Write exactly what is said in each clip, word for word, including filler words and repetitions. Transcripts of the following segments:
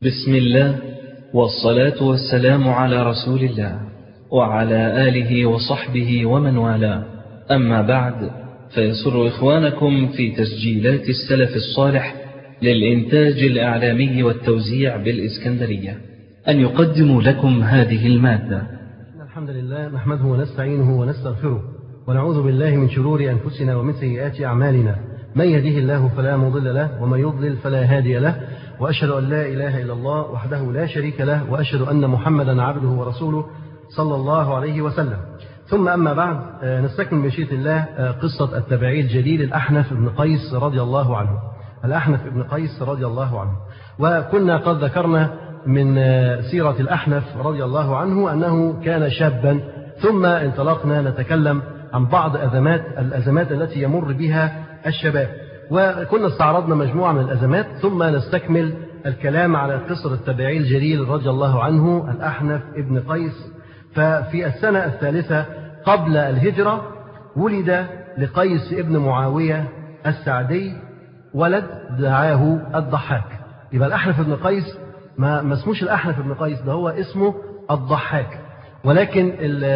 بسم الله والصلاة والسلام على رسول الله وعلى آله وصحبه ومن والاه. أما بعد، فيسر إخوانكم في تسجيلات السلف الصالح للإنتاج الإعلامي والتوزيع بالإسكندرية أن يقدموا لكم هذه المادة. الحمد لله نحمده ونستعينه ونستغفره ونعوذ بالله من شرور أنفسنا ومن سيئات أعمالنا. من يهده الله فلا مضل له ومن يضلل فلا هادي له، وأشهد أن لا إله إلا الله وحده لا شريك له، وأشهد أن محمدا عبده ورسوله صلى الله عليه وسلم. ثم أما بعد، نستكمل بمشيئة الله قصة التابعي الجليل الأحنف بن قيس رضي الله عنه. الأحنف بن قيس رضي الله عنه، وكنا قد ذكرنا من سيرة الأحنف رضي الله عنه أنه كان شابا، ثم انطلقنا نتكلم عن بعض أزمات الأزمات التي يمر بها الشباب، وكنا استعرضنا مجموعة من الأزمات، ثم نستكمل الكلام على قصة التابعي الجليل رضي الله عنه الأحنف ابن قيس. ففي السنة الثالثة قبل الهجرة ولد لقيس ابن معاوية السعدي ولد دعاه الضحاك. يبقى الأحنف ابن قيس ما ما اسموش الأحنف ابن قيس، ده هو اسمه الضحاك، ولكن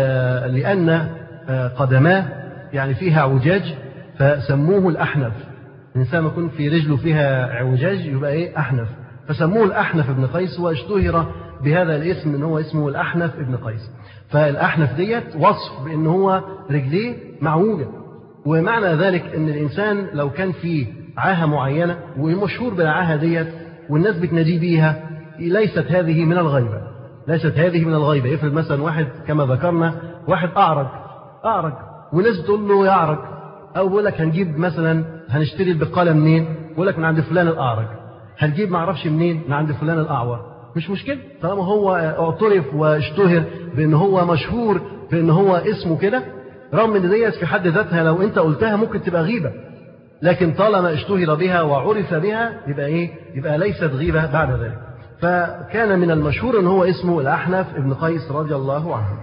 لأن قدماه يعني فيها اعوجاج فسموه الأحنف. الإنسان ما يكون في رجله فيها اعوجاج يبقى إيه؟ أحنف، فسموه الأحنف ابن قيس، واشتهر بهذا الاسم إن هو اسمه الأحنف ابن قيس. فالأحنف ديت وصف بأن هو رجليه معوجة، ومعنى ذلك أن الإنسان لو كان في عاهة معينة ومشهور بالعاهة ديت والناس بتناديه بيها، ليست هذه من الغيبة، ليست هذه من الغيبة. يفرض مثلا واحد كما ذكرنا واحد أعرج أعرج والناس بتقول له يعرج، أو بيقول لك هنجيب مثلا هنشتري البقالة منين، بيقول لك من عند فلان الأعرج، هنجيب ما اعرفش منين، من عند فلان الأعور. مش مشكلة طالما هو اعترف واشتهر بأن هو مشهور بأن هو اسمه كده، رغم ان ديت في حد ذاتها لو انت قلتها ممكن تبقى غيبة، لكن طالما اشتهر بها وعرف بها يبقى ايه؟ يبقى ليست غيبة بعد ذلك. فكان من المشهور ان هو اسمه الأحنف ابن قيس رضي الله عنه.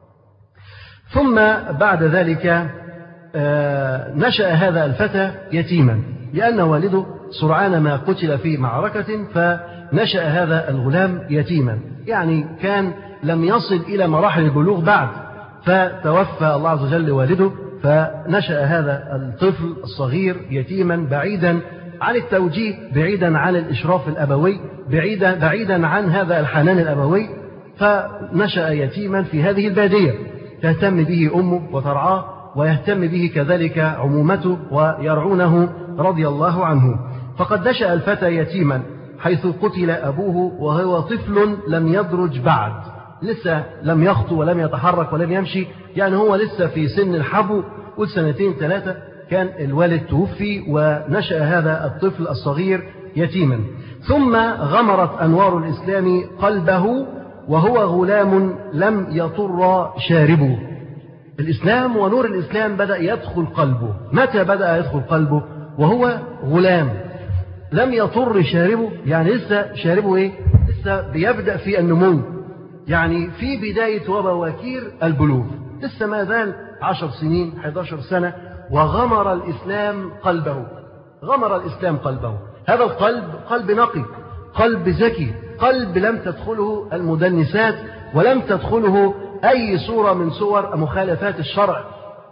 ثم بعد ذلك نشأ هذا الفتى يتيما، لأن والده سرعان ما قتل في معركة، فنشأ هذا الغلام يتيما، يعني كان لم يصل إلى مراحل البلوغ بعد، فتوفى الله عز وجل والده، فنشأ هذا الطفل الصغير يتيما بعيدا عن التوجيه، بعيدا عن الإشراف الأبوي، بعيدا, بعيدا عن هذا الحنان الأبوي، فنشأ يتيما في هذه البادية تهتم به أمه وترعاه، ويهتم به كذلك عمومته ويرعونه رضي الله عنه. فقد نشأ الفتى يتيما حيث قتل أبوه وهو طفل لم يدرج بعد، لسه لم يخطو ولم يتحرك ولم يمشي، يعني هو لسه في سن الحبو، والسنتين ثلاثة كان الوالد توفي، ونشأ هذا الطفل الصغير يتيما. ثم غمرت أنوار الإسلام قلبه وهو غلام لم يطر شاربه. الإسلام ونور الإسلام بدأ يدخل قلبه. متى بدأ يدخل قلبه؟ وهو غلام لم يطر شاربه، يعني لسه شاربه إيه؟ لسه بيبدأ في النمو، يعني في بداية وبواكير البلوغ، لسه ما زال عشر سنين حداشر سنة، وغمر الإسلام قلبه. غمر الإسلام قلبه. هذا القلب قلب نقي، قلب ذكي، قلب لم تدخله المدنسات ولم تدخله أي صورة من صور مخالفات الشرع،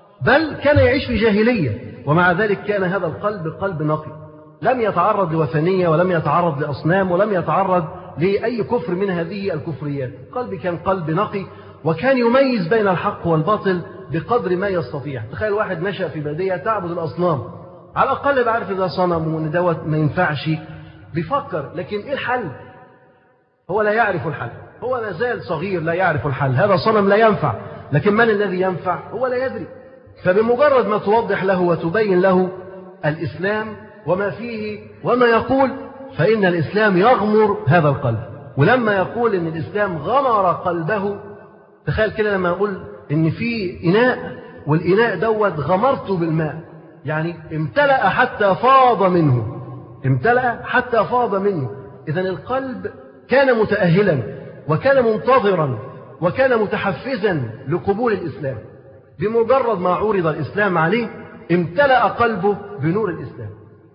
بل كان يعيش في جاهلية، ومع ذلك كان هذا القلب قلب نقي، لم يتعرض لوثنية ولم يتعرض لأصنام ولم يتعرض لأي كفر من هذه الكفريات. قلبي كان قلب نقي، وكان يميز بين الحق والباطل بقدر ما يستطيع. تخيل واحد نشأ في بادية تعبد الأصنام، على الأقل بعرف إذا صنم وإن دوت ما ينفعش، بيفكر، لكن إيه الحل؟ هو لا يعرف الحل، هو لا زال صغير لا يعرف الحل. هذا صنم لا ينفع، لكن من الذي ينفع؟ هو لا يدري. فبمجرد ما توضح له وتبين له الإسلام وما فيه وما يقول، فإن الإسلام يغمر هذا القلب. ولما يقول إن الإسلام غمر قلبه، تخيل كده لما يقول إن في إناء والإناء دوت غمرته بالماء، يعني امتلأ حتى فاض منه، امتلأ حتى فاض منه. إذن القلب كان متأهلا وكان منتظرا وكان متحفزا لقبول الإسلام. بمجرد ما عرض الإسلام عليه امتلأ قلبه بنور الإسلام.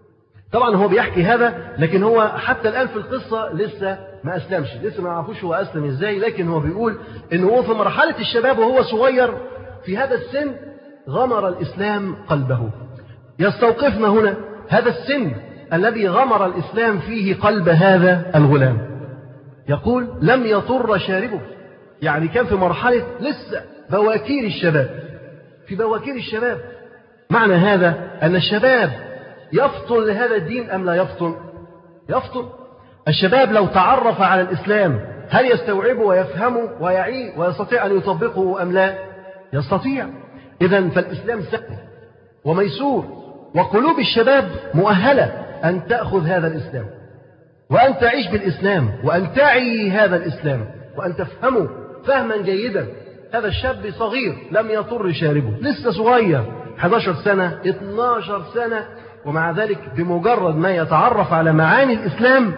طبعا هو بيحكي هذا، لكن هو حتى الآن في القصة لسه ما أسلمش، لسه ما عرفوش هو أسلم إزاي، لكن هو بيقول إنه هو في مرحلة الشباب وهو صغير في هذا السن غمر الإسلام قلبه. يستوقفنا هنا هذا السن الذي غمر الإسلام فيه قلب هذا الغلام. يقول لم يطر شاربه، يعني كان في مرحلة لسه بواكير الشباب، في بواكير الشباب. معنى هذا أن الشباب يفطن لهذا الدين أم لا يفطن؟ يفطن. الشباب لو تعرف على الإسلام هل يستوعبه ويفهمه ويعيه ويستطيع أن يطبقه أم لا؟ يستطيع. إذن فالإسلام سهل وميسور، وقلوب الشباب مؤهلة أن تأخذ هذا الإسلام وأن تعيش بالإسلام وأن تعي هذا الإسلام وأن تفهمه فهما جيدا. هذا الشاب صغير لم يطر شاربه، لسه صغير إحدى عشرة سنة اثنتي عشرة سنة، ومع ذلك بمجرد ما يتعرف على معاني الإسلام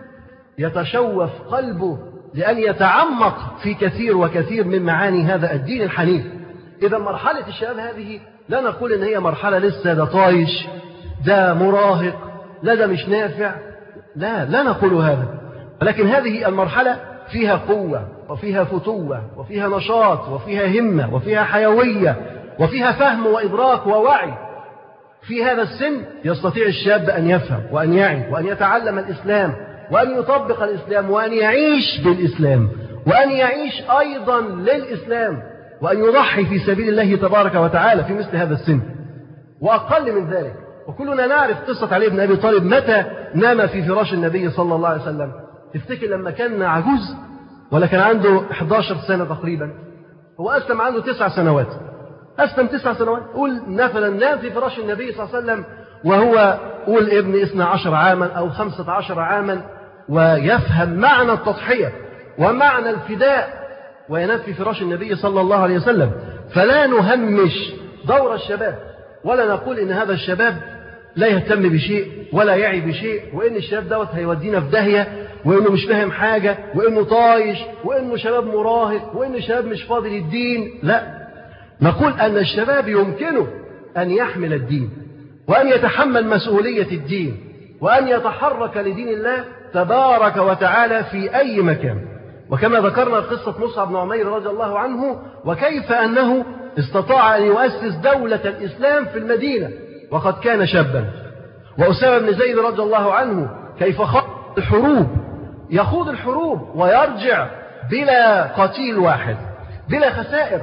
يتشوف قلبه لأن يتعمق في كثير وكثير من معاني هذا الدين الحنيف. إذا مرحلة الشباب هذه لا نقول إن هي مرحلة لسه ده طايش، ده مراهق، لا ده مش نافع، لا لا نقول هذا، ولكن هذه المرحلة فيها قوة وفيها فتوة وفيها نشاط وفيها همة وفيها حيوية وفيها فهم وإدراك ووعي. في هذا السن يستطيع الشاب أن يفهم وأن يعي وأن يتعلم الإسلام وأن يطبق الإسلام وأن يعيش بالإسلام وأن يعيش أيضا للإسلام وأن يضحي في سبيل الله تبارك وتعالى في مثل هذا السن وأقل من ذلك. وكلنا نعرف قصة علي بن أبي طالب متى نام في فراش النبي صلى الله عليه وسلم. تفتكر لما كان عجوز ولا كان عنده إحدى عشرة سنة تقريبا؟ هو أسلم عنده تسع سنوات، أسلم تسع سنوات. قول مثلا نام في فراش النبي صلى الله عليه وسلم وهو قول ابن اثني عشر عاما أو خمسة عشر عاما، ويفهم معنى التضحية ومعنى الفداء وينام في فراش النبي صلى الله عليه وسلم. فلا نهمش دور الشباب ولا نقول إن هذا الشباب لا يهتم بشيء ولا يعي بشيء، وإن الشباب دوت هيودينا في داهية، وإنه مش فاهم حاجة، وإنه طايش، وإنه شباب مراهق، وإنه شباب مش فاضي للدين. لا، نقول أن الشباب يمكنه أن يحمل الدين وأن يتحمل مسؤولية الدين وأن يتحرك لدين الله تبارك وتعالى في أي مكان. وكما ذكرنا قصة مصعب بن عمير رضي الله عنه وكيف أنه استطاع أن يؤسس دولة الإسلام في المدينة وقد كان شابا. وأسامة بن زيد رضي الله عنه كيف خاض الحروب، يخوض الحروب ويرجع بلا قتيل واحد، بلا خسائر.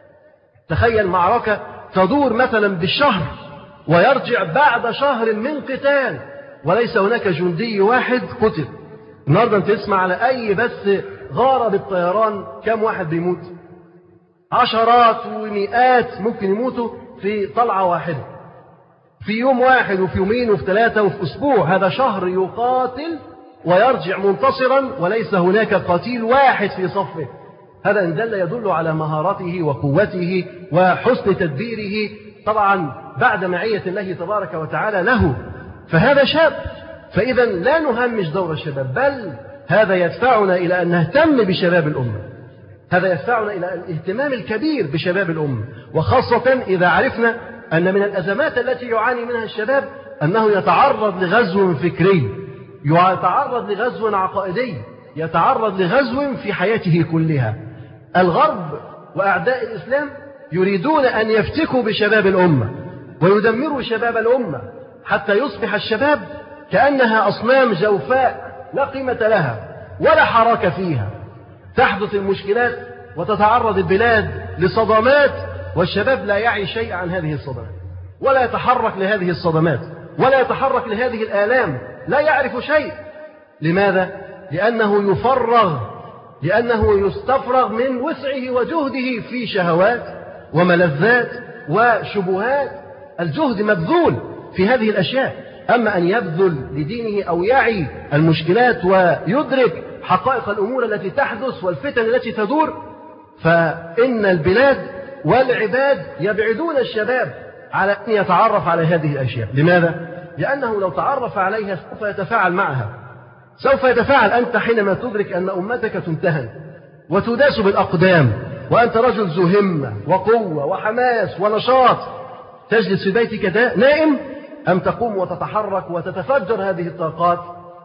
تخيل معركة تدور مثلا بالشهر ويرجع بعد شهر من قتال وليس هناك جندي واحد قتل. النهارده انت تسمع على أي بس غارة بالطيران كم واحد بيموت؟ عشرات ومئات ممكن يموتوا في طلعة واحدة، في يوم واحد وفي يومين وفي ثلاثة وفي أسبوع. هذا شهر يقاتل ويرجع منتصرا وليس هناك قتيل واحد في صفه. هذا إن دل يدل على مهارته وقوته وحسن تدبيره، طبعا بعد معية الله تبارك وتعالى له. فهذا شاب، فإذا لا نهمش دور الشباب، بل هذا يدفعنا إلى أن نهتم بشباب الأمة، هذا يدفعنا إلى الاهتمام الكبير بشباب الأمة، وخاصة إذا عرفنا أن من الأزمات التي يعاني منها الشباب أنه يتعرض لغزو فكري، يتعرض لغزو عقائدي، يتعرض لغزو في حياته كلها. الغرب وأعداء الإسلام يريدون أن يفتكوا بشباب الأمة ويدمروا شباب الأمة حتى يصبح الشباب كأنها أصنام جوفاء لا قيمة لها ولا حركة فيها. تحدث المشكلات وتتعرض البلاد لصدمات والشباب لا يعي شيء عن هذه الصدمات ولا يتحرك لهذه الصدمات ولا يتحرك لهذه الآلام، لا يعرف شيء. لماذا؟ لأنه يفرغ، لأنه يستفرغ من وسعه وجهده في شهوات وملذات وشبهات. الجهد مبذول في هذه الأشياء. أما أن يبذل لدينه أو يعي المشكلات ويدرك حقائق الأمور التي تحدث والفتن التي تدور، فإن البلاد والعباد يبعدون الشباب على أن يتعرف على هذه الأشياء. لماذا؟ لأنه لو تعرف عليها سوف يتفاعل معها، سوف يتفاعل. أنت حينما تدرك أن أمتك تمتهن وتداس بالأقدام وأنت رجل ذو همة وقوة وحماس ونشاط، تجلس في بيتك نائم، أم تقوم وتتحرك وتتفجر هذه الطاقات،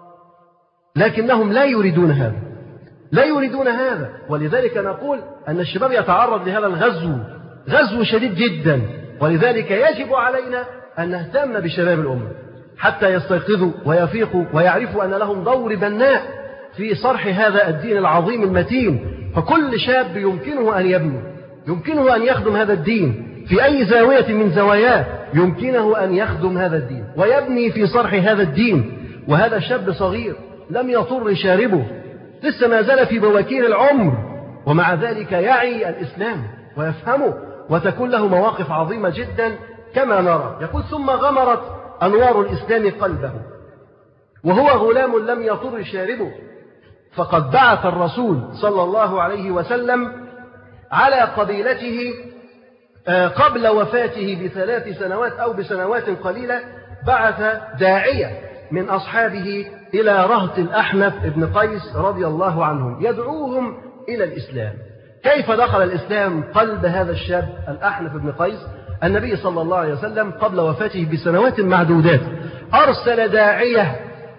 لكنهم لا يريدون هذا، لا يريدون هذا. ولذلك نقول أن الشباب يتعرض لهذا الغزو، غزو شديد جدا. ولذلك يجب علينا أن نهتم بشباب الأمة حتى يستيقظوا ويفيقوا ويعرفوا أن لهم دور بناء في صرح هذا الدين العظيم المتين. فكل شاب يمكنه أن يبني، يمكنه أن يخدم هذا الدين في أي زاوية من زواياه، يمكنه أن يخدم هذا الدين ويبني في صرح هذا الدين. وهذا شاب صغير لم يطر شاربه، لسه ما زال في بواكير العمر، ومع ذلك يعي الإسلام ويفهمه، وتكون له مواقف عظيمة جدا كما نرى. يقول: ثم غمرت أنوار الإسلام قلبه وهو غلام لم يطر شاربه، فقد بعث الرسول صلى الله عليه وسلم على قبيلته قبل وفاته بثلاث سنوات أو بسنوات قليلة، بعث داعية من أصحابه إلى رهط الأحنف ابن قيس رضي الله عنهم يدعوهم إلى الإسلام. كيف دخل الإسلام قلب هذا الشاب الأحنف ابن قيس؟ النبي صلى الله عليه وسلم قبل وفاته بسنوات معدودات أرسل داعية،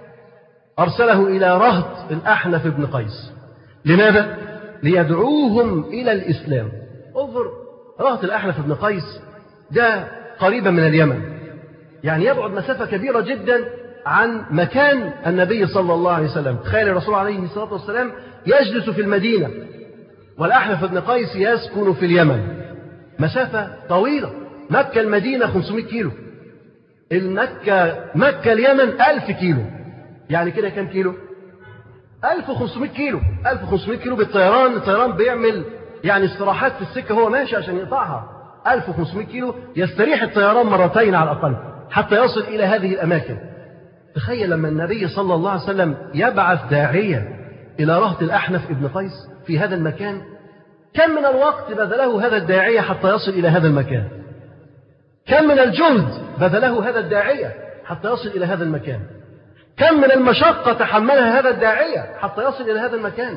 أرسله إلى رهط الأحنف ابن قيس. لماذا؟ ليدعوهم إلى الإسلام. انظر، رهط الأحنف ابن قيس ده قريبا من اليمن، يعني يبعد مسافة كبيرة جدا عن مكان النبي صلى الله عليه وسلم. تخيل الرسول عليه الصلاة والسلام يجلس في المدينة والأحنف ابن قيس يسكن في اليمن، مسافة طويلة. مكة المدينة خمسمائة كيلو، المكة مكة اليمن ألف كيلو، يعني كده كم كيلو؟ ألف وخمسمائة كيلو. ألف وخمسمائة كيلو بالطيران، الطيران بيعمل يعني استراحات في السكة هو ماشي عشان يقطعها. ألف وخمسمائة كيلو يستريح الطيران مرتين على الأقل حتى يصل إلى هذه الأماكن. تخيل لما النبي صلى الله عليه وسلم يبعث داعية إلى رهط الأحنف ابن قيس في هذا المكان، كم من الوقت بذله هذا الداعية حتى يصل إلى هذا المكان؟ كم من الجهد بذله هذا الداعية حتى يصل إلى هذا المكان؟ كم من المشقة تحملها هذا الداعية حتى يصل إلى هذا المكان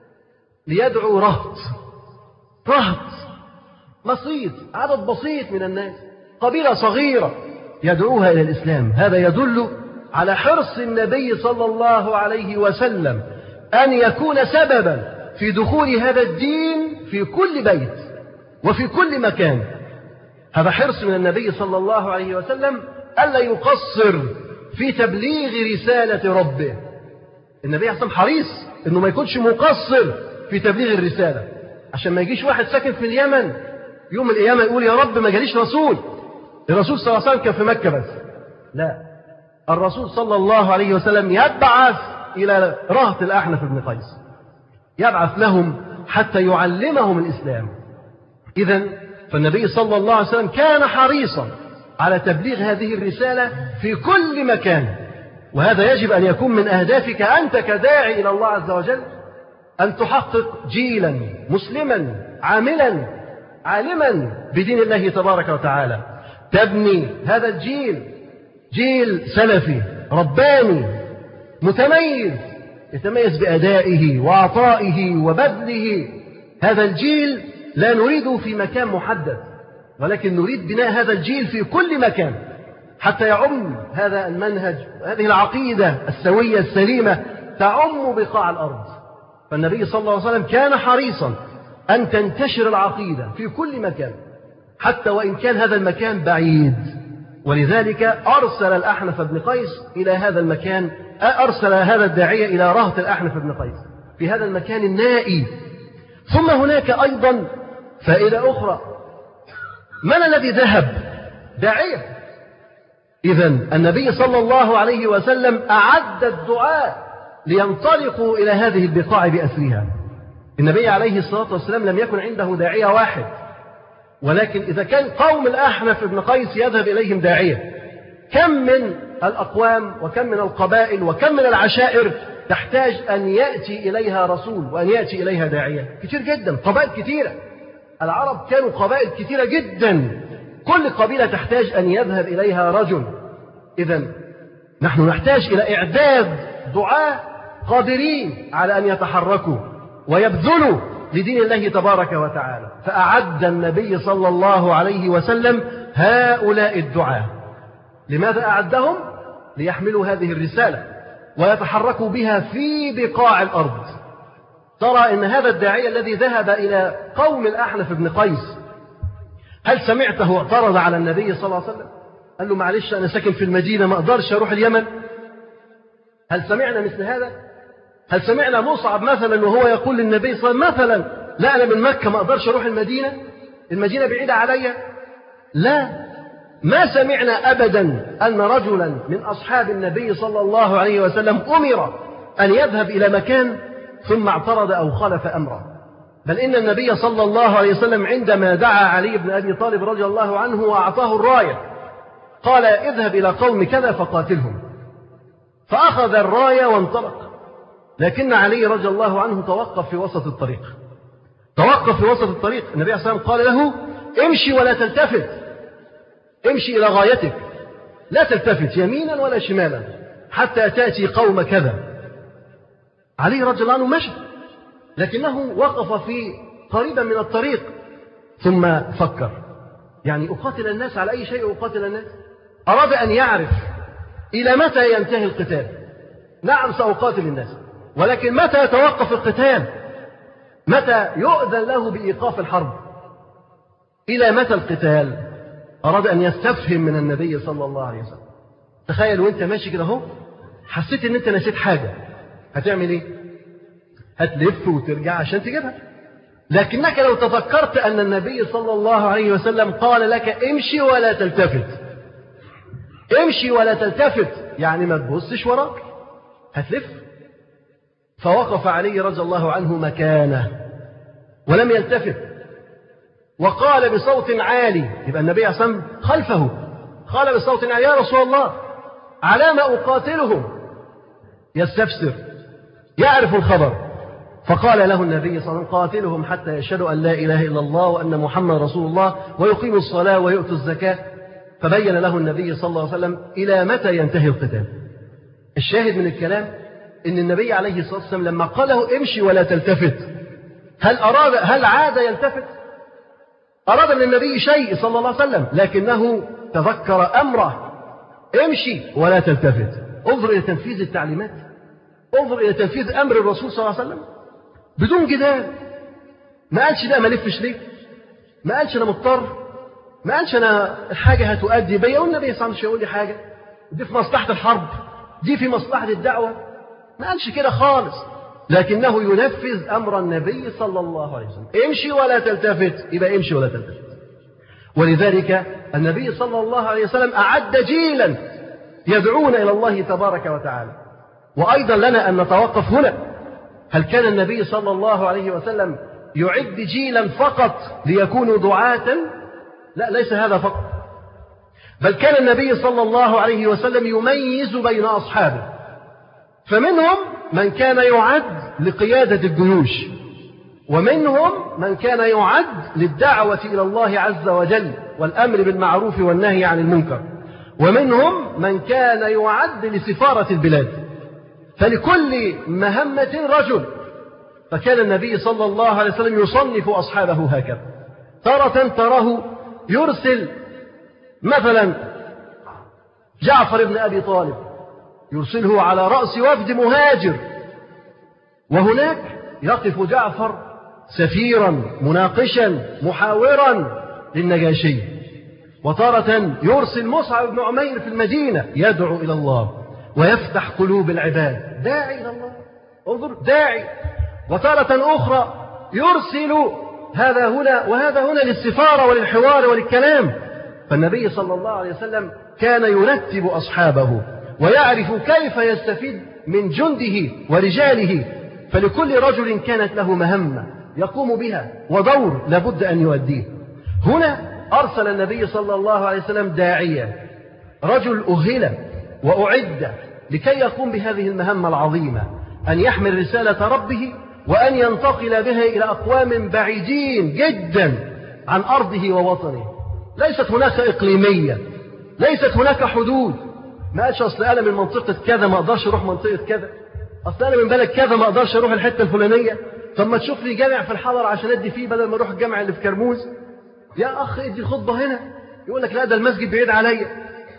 ليدعو رهط، رهط بسيط، عدد بسيط من الناس، قبيلة صغيرة يدعوها إلى الإسلام. هذا يدل على حرص النبي صلى الله عليه وسلم أن يكون سببا في دخول هذا الدين في كل بيت وفي كل مكان. هذا حرص من النبي صلى الله عليه وسلم ألا يقصر في تبليغ رسالة ربه. النبي عليه حريص أنه ما يكونش مقصر في تبليغ الرسالة، عشان ما يجيش واحد ساكن في اليمن يوم القيامة يقول يا رب ما جاليش رسول، الرسول صلى الله عليه وسلم كان في مكة بس. لا، الرسول صلى الله عليه وسلم يبعث إلى رهط الأحنف بن قيس، يبعث لهم حتى يعلمهم الإسلام. إذن فالنبي صلى الله عليه وسلم كان حريصا على تبليغ هذه الرسالة في كل مكان. وهذا يجب أن يكون من أهدافك أنت كداعي إلى الله عز وجل، أن تحقق جيلا مسلما عاملا عالما بدين الله تبارك وتعالى، تبني هذا الجيل جيل سلفي رباني متميز، يتميز بأدائه وعطائه وبذله. هذا الجيل لا نريده في مكان محدد، ولكن نريد بناء هذا الجيل في كل مكان حتى يعم هذا المنهج، هذه العقيدة السوية السليمة تعم بقاع الأرض. فالنبي صلى الله عليه وسلم كان حريصا أن تنتشر العقيدة في كل مكان حتى وإن كان هذا المكان بعيد. ولذلك أرسل الأحنف بن قيس إلى هذا المكان، أرسل هذا الداعية إلى رهط الأحنف بن قيس في هذا المكان النائي. ثم هناك أيضا فائدة أخرى، من الذي ذهب؟ داعية. إذن النبي صلى الله عليه وسلم أعد الدعاء لينطلقوا إلى هذه البقاع بأسرها. النبي عليه الصلاة والسلام لم يكن عنده داعية واحد، ولكن إذا كان قوم الأحنف بن قيس يذهب إليهم داعية، كم من الأقوام وكم من القبائل وكم من العشائر تحتاج أن يأتي إليها رسول وأن يأتي إليها داعية؟ كتير جدا، قبائل كتيرة. العرب كانوا قبائل كتيرة جدا، كل قبيلة تحتاج أن يذهب إليها رجل. إذن نحن نحتاج إلى إعداد دعاة قادرين على أن يتحركوا ويبذلوا لدين الله تبارك وتعالى. فأعد النبي صلى الله عليه وسلم هؤلاء الدعاة. لماذا أعدهم؟ ليحملوا هذه الرسالة ويتحركوا بها في بقاع الأرض. ترى إن هذا الداعية الذي ذهب إلى قوم الأحنف بن قيس، هل سمعته اعترض على النبي صلى الله عليه وسلم؟ قال له معلش أنا ساكن في المدينة ما أقدرش أروح اليمن؟ هل سمعنا مثل هذا؟ هل سمعنا مصعب مثلا وهو يقول للنبي صلى الله عليه وسلم مثلا لا أنا من مكة ما أقدرش أروح المدينة، المدينة بعيدة علي؟ لا، ما سمعنا أبدا أن رجلا من أصحاب النبي صلى الله عليه وسلم أمر أن يذهب إلى مكان ثم اعترض أو خالف أمره. بل إن النبي صلى الله عليه وسلم عندما دعا علي بن أبي طالب رضي الله عنه وأعطاه الراية قال اذهب إلى قوم كذا فقاتلهم، فأخذ الراية وانطلق. لكن علي رضي الله عنه توقف في وسط الطريق، توقف في وسط الطريق. النبي عليه الصلاة والسلام قال له امشي ولا تلتفت، امشي إلى غايتك لا تلتفت يمينا ولا شمالا حتى تأتي قوم كذا. علي رضي الله عنه مشى، لكنه وقف في قريبا من الطريق ثم فكر، يعني أقاتل الناس على أي شيء أقاتل الناس؟ أراد أن يعرف إلى متى ينتهي القتال. نعم سأقاتل الناس، ولكن متى يتوقف القتال؟ متى يؤذن له بإيقاف الحرب؟ إلى متى القتال؟ أراد أن يستفهم من النبي صلى الله عليه وسلم. تخيل وانت ماشي كده اهو حسيت ان انت نسيت حاجة، هتعمل ايه؟ هتلف وترجع عشان تجيبها. لكنك لو تذكرت أن النبي صلى الله عليه وسلم قال لك امشي ولا تلتفت، امشي ولا تلتفت يعني ما تبصش وراك، هتلف. فوقف علي رضي الله عنه مكانه ولم يلتفت، وقال بصوت عالي، يبقى النبي عليه الصلاة والسلام خلفه، قال بصوت عالي يا رسول الله على ما أقاتلهم؟ يستفسر يعرف الخبر. فقال له النبي صلى الله عليه وسلم قاتلهم حتى يشهدوا أن لا إله إلا الله وأن محمد رسول الله ويقيموا الصلاة ويؤتوا الزكاة. فبين له النبي صلى الله عليه وسلم إلى متى ينتهي القتال. الشاهد من الكلام إن النبي عليه الصلاة والسلام لما قال له امشي ولا تلتفت، هل أراد هل عاد يلتفت؟ أراد من النبي شيء صلى الله عليه وسلم، لكنه تذكر أمره امشي ولا تلتفت. انظر إلى تنفيذ التعليمات، انظر إلى تنفيذ أمر الرسول صلى الله عليه وسلم بدون جدال. ما قالش لا ما لفش ليه، ما قالش أنا مضطر، ما قالش أنا الحاجة هتؤدي بيا، والنبي صلى الله عليه وسلم يقول لي حاجة دي في مصلحة الحرب، دي في مصلحة الدعوة، ما قالش كده خالص، لكنه ينفذ أمر النبي صلى الله عليه وسلم امشي ولا تلتفت، يبقى امشي ولا تلتفت. ولذلك النبي صلى الله عليه وسلم أعد جيلا يدعون إلى الله تبارك وتعالى. وأيضا لنا أن نتوقف هنا، هل كان النبي صلى الله عليه وسلم يعد جيلا فقط ليكونوا دعاة؟ لا، ليس هذا فقط، بل كان النبي صلى الله عليه وسلم يميز بين أصحابه، فمنهم من كان يعد لقيادة الجيوش، ومنهم من كان يعد للدعوة إلى الله عز وجل والأمر بالمعروف والنهي عن المنكر، ومنهم من كان يعد لسفارة البلاد. فلكل مهمة رجل. فكان النبي صلى الله عليه وسلم يصنف أصحابه هكذا، تارة تراه يرسل مثلا جعفر بن أبي طالب، يرسله على رأس وفد مهاجر، وهناك يقف جعفر سفيرا مناقشا محاورا للنجاشي. وتارة يرسل مصعب بن عمير في المدينة يدعو إلى الله ويفتح قلوب العباد، داعي إلى الله، انظر داعي. وتارة أخرى يرسل هذا هنا وهذا هنا للسفارة وللحوار وللكلام. فالنبي صلى الله عليه وسلم كان يرتب أصحابه ويعرف كيف يستفيد من جنده ورجاله. فلكل رجل كانت له مهمة يقوم بها ودور لابد أن يؤديه. هنا أرسل النبي صلى الله عليه وسلم داعية، رجل أهل وأعد لكي يقوم بهذه المهمة العظيمة، أن يحمل رسالة ربه وأن ينتقل بها إلى أقوام بعيدين جدا عن أرضه ووطنه. ليست هناك إقليمية، ليست هناك حدود. ما قالش أصل أنا من منطقة كذا ما أقدرش أروح منطقة كذا، أصل أنا من بلد كذا ما أقدرش أروح الحتة الفلانية، طب ما تشوف لي جامع في الحضر عشان أدي فيه بدل ما أروح الجامع اللي في كرموز. يا أخ ادي خطبة هنا، يقول لك لا ده المسجد بعيد عليا.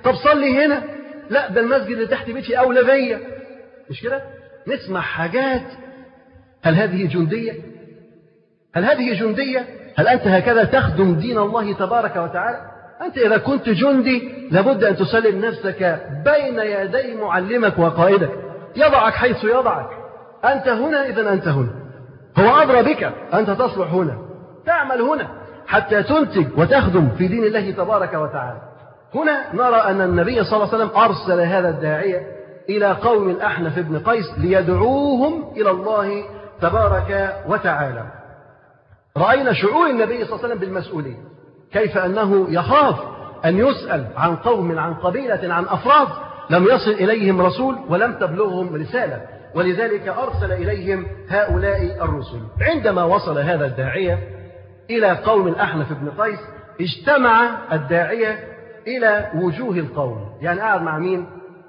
طب صلي هنا، لا ده المسجد اللي تحت بيتي أولى بيا، مش كده؟ نسمع حاجات. هل هذه جندية؟ هل هذه جندية؟ هل أنت هكذا تخدم دين الله تبارك وتعالى؟ أنت إذا كنت جندي لابد أن تسلم نفسك بين يدي معلمك وقائدك، يضعك حيث يضعك. أنت هنا إذا أنت هنا، هو أدرى بك، أنت تصلح هنا، تعمل هنا حتى تنتج وتخدم في دين الله تبارك وتعالى. هنا نرى أن النبي صلى الله عليه وسلم أرسل هذا الداعية إلى قوم الأحنف بن قيس ليدعوهم إلى الله تبارك وتعالى. رأينا شعور النبي صلى الله عليه وسلم بالمسؤولية، كيف أنه يخاف أن يسأل عن قوم، عن قبيلة، عن أفراد لم يصل إليهم رسول ولم تبلغهم رسالة، ولذلك أرسل إليهم هؤلاء الرسل. عندما وصل هذا الداعية إلى قوم الأحنف بن قيس اجتمع الداعية إلى وجوه القوم. يعني قاعد مع مين؟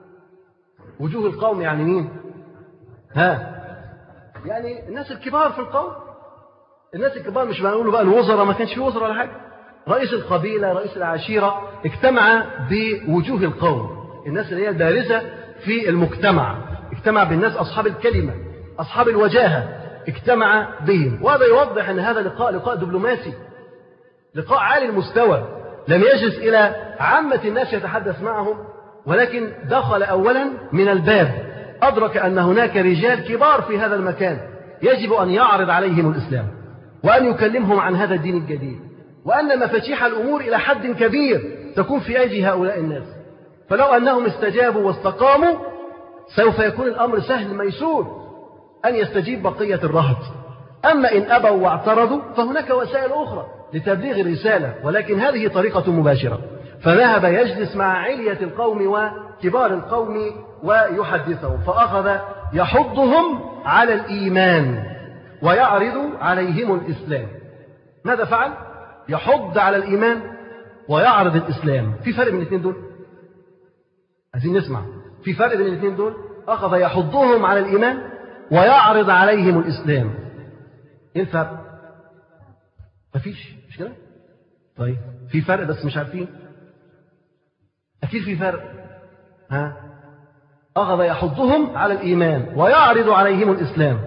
وجوه القوم يعني مين؟ ها؟ يعني الناس الكبار في القوم، الناس الكبار، مش بنقوله بقى الوزراء، ما كانش في وزراء ولا حاجة، رئيس القبيلة، رئيس العشيرة، اجتمع بوجوه القوم، الناس اللي هي البارزة في المجتمع، اجتمع بالناس أصحاب الكلمة، أصحاب الوجاهة، اجتمع بهم. وهذا يوضح أن هذا لقاء لقاء دبلوماسي، لقاء عالي المستوى، لم يجلس إلى عامة الناس يتحدث معهم، ولكن دخل أولا من الباب، أدرك أن هناك رجال كبار في هذا المكان يجب أن يعرض عليهم الإسلام وأن يكلمهم عن هذا الدين الجديد، وأن مفاتيح الأمور إلى حد كبير تكون في أيدي هؤلاء الناس، فلو أنهم استجابوا واستقاموا سوف يكون الأمر سهل ميسور أن يستجيب بقية الرهط. أما إن أبوا واعترضوا فهناك وسائل أخرى لتبليغ الرسالة، ولكن هذه طريقة مباشرة. فذهب يجلس مع علية القوم وكبار القوم ويحدثهم، فأخذ يحضهم على الإيمان ويعرض عليهم الإسلام. ماذا فعل؟ يحض على الإيمان ويعرض الإسلام. في فرق بين الاثنين دول؟ عايزين نسمع. في فرق بين الاثنين دول؟ أخذ يحضهم على الإيمان ويعرض عليهم الإسلام. إيه الفرق؟ مفيش، مش كده؟ طيب في فرق بس مش عارفين. أكيد في فرق. ها؟ أخذ يحضهم على الإيمان ويعرض عليهم الإسلام.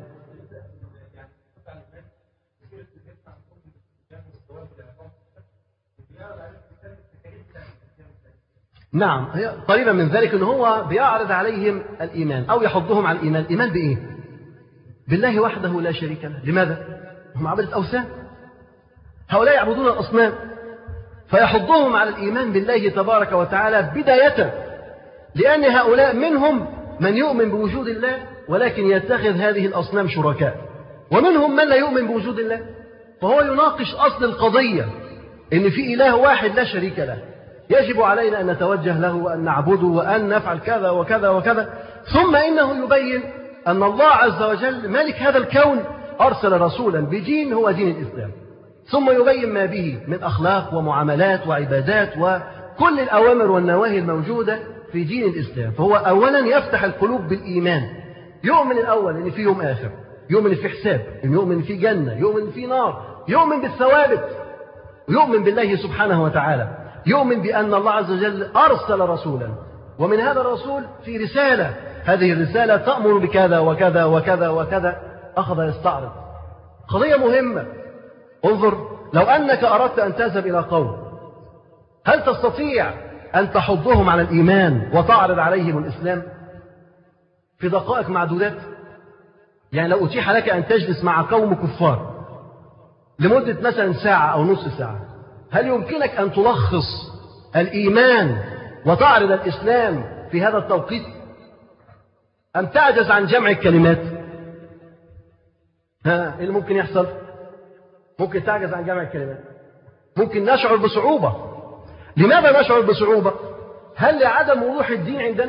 نعم، هي قريبا من ذلك، أنه هو بيعرض عليهم الإيمان أو يحضهم على الإيمان. الإيمان بإيه؟ بالله وحده لا شريك له. لماذا؟ هم عبدة أوثان، هؤلاء يعبدون الأصنام، فيحضهم على الإيمان بالله تبارك وتعالى بداية، لأن هؤلاء منهم من يؤمن بوجود الله ولكن يتخذ هذه الأصنام شركاء، ومنهم من لا يؤمن بوجود الله، فهو يناقش أصل القضية إن في إله واحد لا شريك له، يجب علينا أن نتوجه له وأن نعبده وأن نفعل كذا وكذا وكذا. ثم إنه يبين أن الله عز وجل ملك هذا الكون أرسل رسولا بدين هو دين الإسلام، ثم يبين ما به من أخلاق ومعاملات وعبادات وكل الأوامر والنواهي الموجودة في دين الإسلام. فهو أولا يفتح القلوب بالإيمان، يؤمن الأول إن في يوم آخر، يؤمن في حساب، يؤمن في جنة، يؤمن في نار، يؤمن بالثوابت، ويؤمن بالله سبحانه وتعالى، يؤمن بأن الله عز وجل أرسل رسولا، ومن هذا الرسول في رسالة، هذه الرسالة تأمر بكذا وكذا وكذا وكذا. أخذ يستعرض قضية مهمة. انظر، لو أنك أردت أن تذهب إلى قوم، هل تستطيع أن تحضهم على الإيمان وتعرض عليهم الإسلام في دقائق معدودات؟ يعني لو أتيح لك أن تجلس مع قوم كفار لمدة مثلا ساعة أو نصف ساعة، هل يمكنك أن تلخص الإيمان وتعرض الإسلام في هذا التوقيت؟ أم تعجز عن جمع الكلمات؟ ها، إيه اللي ممكن يحصل؟ ممكن تعجز عن جمع الكلمات، ممكن نشعر بصعوبة. لماذا نشعر بصعوبة؟ هل لعدم وضوح الدين عندنا؟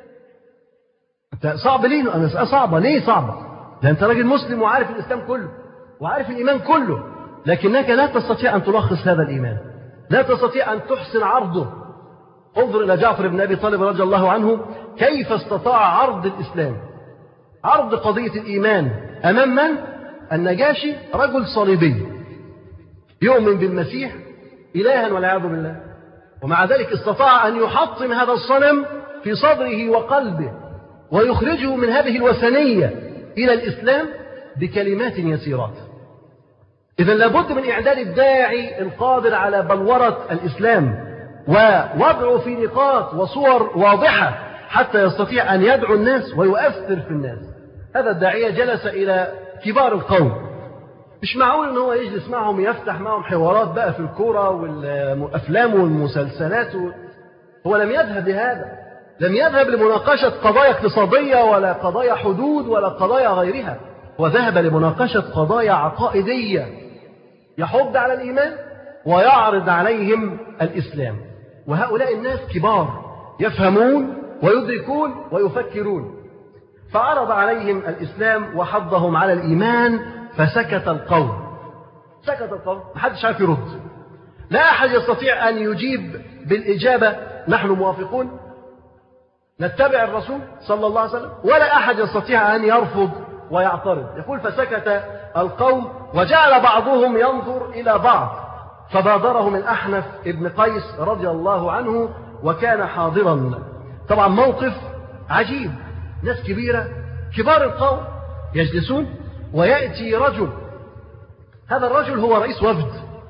صعب ليه؟ أنا صعبة ليه صعبة؟ لأن أنت راجل مسلم وعارف الإسلام كله وعارف الإيمان كله، لكنك لا تستطيع أن تلخص هذا الإيمان، لا تستطيع أن تحسن عرضه. انظر إلى جعفر بن أبي طالب رضي الله عنه، كيف استطاع عرض الإسلام، عرض قضية الإيمان أمام من؟ النجاشي، رجل صليبي يؤمن بالمسيح إلها والعياذ بالله، ومع ذلك استطاع أن يحطم هذا الصنم في صدره وقلبه ويخرجه من هذه الوثنية إلى الإسلام بكلمات يسيرات. إذا لابد من إعداد الداعي القادر على بلورة الإسلام ووضعه في نقاط وصور واضحة حتى يستطيع أن يدعو الناس ويؤثر في الناس. هذا الداعية جلس إلى كبار القوم، مش معقول ان هو يجلس معهم يفتح معهم حوارات بقى في الكورة والأفلام والمسلسلات و... هو لم يذهب لهذا، لم يذهب لمناقشة قضايا اقتصادية ولا قضايا حدود ولا قضايا غيرها، وذهب لمناقشة قضايا عقائدية يحض على الإيمان ويعرض عليهم الإسلام. وهؤلاء الناس كبار يفهمون ويدركون ويفكرون، فعرض عليهم الإسلام وحضهم على الإيمان فسكت القوم. سكت القوم، محدش عارف يرد، لا أحد يستطيع أن يجيب بالإجابة نحن موافقون نتبع الرسول صلى الله عليه وسلم، ولا أحد يستطيع أن يرفض ويعترض. يقول فسكت القوم وجعل بعضهم ينظر إلى بعض، فبادرهم الأحنف ابن قيس رضي الله عنه وكان حاضرا. طبعا موقف عجيب، ناس كبيرة كبار القوم يجلسون ويأتي رجل، هذا الرجل هو رئيس وفد،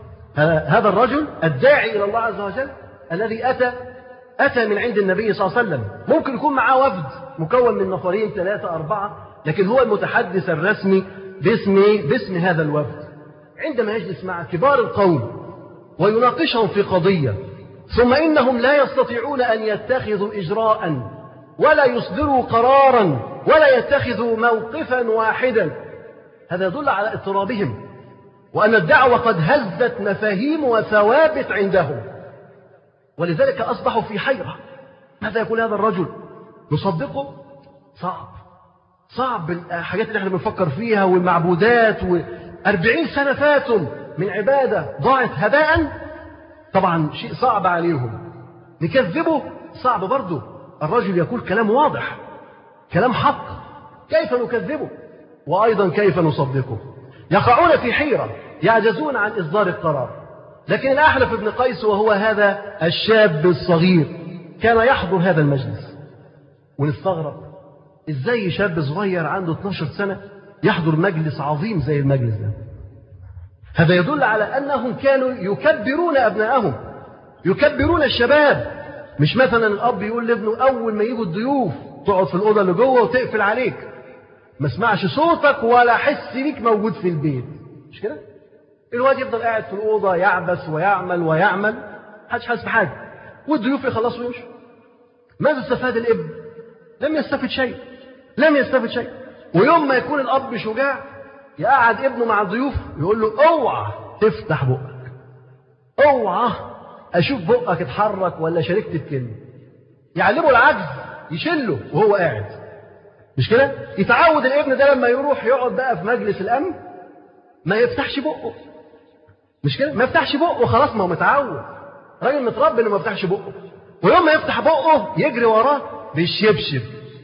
هذا الرجل الداعي إلى الله عز وجل الذي أتى أتى من عند النبي صلى الله عليه وسلم. ممكن يكون معاه وفد مكون من نفرين ثلاثة أربعة، لكن هو المتحدث الرسمي باسم باسم هذا الوفد. عندما يجلس مع كبار القوم ويناقشهم في قضية، ثم إنهم لا يستطيعون أن يتخذوا إجراء ولا يصدروا قرارا ولا يتخذوا موقفا واحدا، هذا يدل على اضطرابهم وأن الدعوة قد هزت مفاهيم وثوابت عندهم، ولذلك أصبحوا في حيرة. ماذا يقول هذا الرجل؟ نصدقه؟ صعب صعب. الحاجات اللي احنا بنفكر فيها والمعبودات وأربعين سنة فاتوا من عبادة ضاعت هباء، طبعا شيء صعب عليهم. نكذبه؟ صعب برضه. الرجل يقول كلام واضح، كلام حق، كيف نكذبه؟ وأيضا كيف نصدقه؟ يقعون في حيرة، يعجزون عن إصدار القرار. لكن الأحنف بن قيس وهو هذا الشاب الصغير كان يحضر هذا المجلس، ونستغرب إزاي شاب صغير عنده اثناشر سنة يحضر مجلس عظيم زي المجلس ده. هذا يدل على أنهم كانوا يكبرون أبنائهم، يكبرون الشباب. مش مثلا الأب يقول لابنه أول ما يجوا الضيوف تقعد في الأوضة اللي جوه وتقفل عليك، ما اسمعش صوتك ولا حس بيك موجود في البيت، مش كده؟ الواد يفضل قاعد في الأوضة يعبس ويعمل ويعمل، محدش حاسس بحاجة، والضيوف يخلصوا ويمشوا. ماذا استفاد الابن؟ لم يستفد شيء، لم يستفد شيء. ويوم ما يكون الأب شجاع يقعد ابنه مع الضيوف يقول له اوعى تفتح بقك، اوعى أشوف بقك اتحرك ولا شاركت الكلمة. يعلمه العجز، يشله وهو قاعد، مش كده؟ يتعود الابن ده لما يروح يقعد بقى في مجلس الأمن ما يفتحش بقه، مش كده؟ ما يفتحش بقه، خلاص ما هو متعود، راجل متربي انه ما يفتحش بقه. ويوم ما يفتح بقه يجري وراه بالشبشب،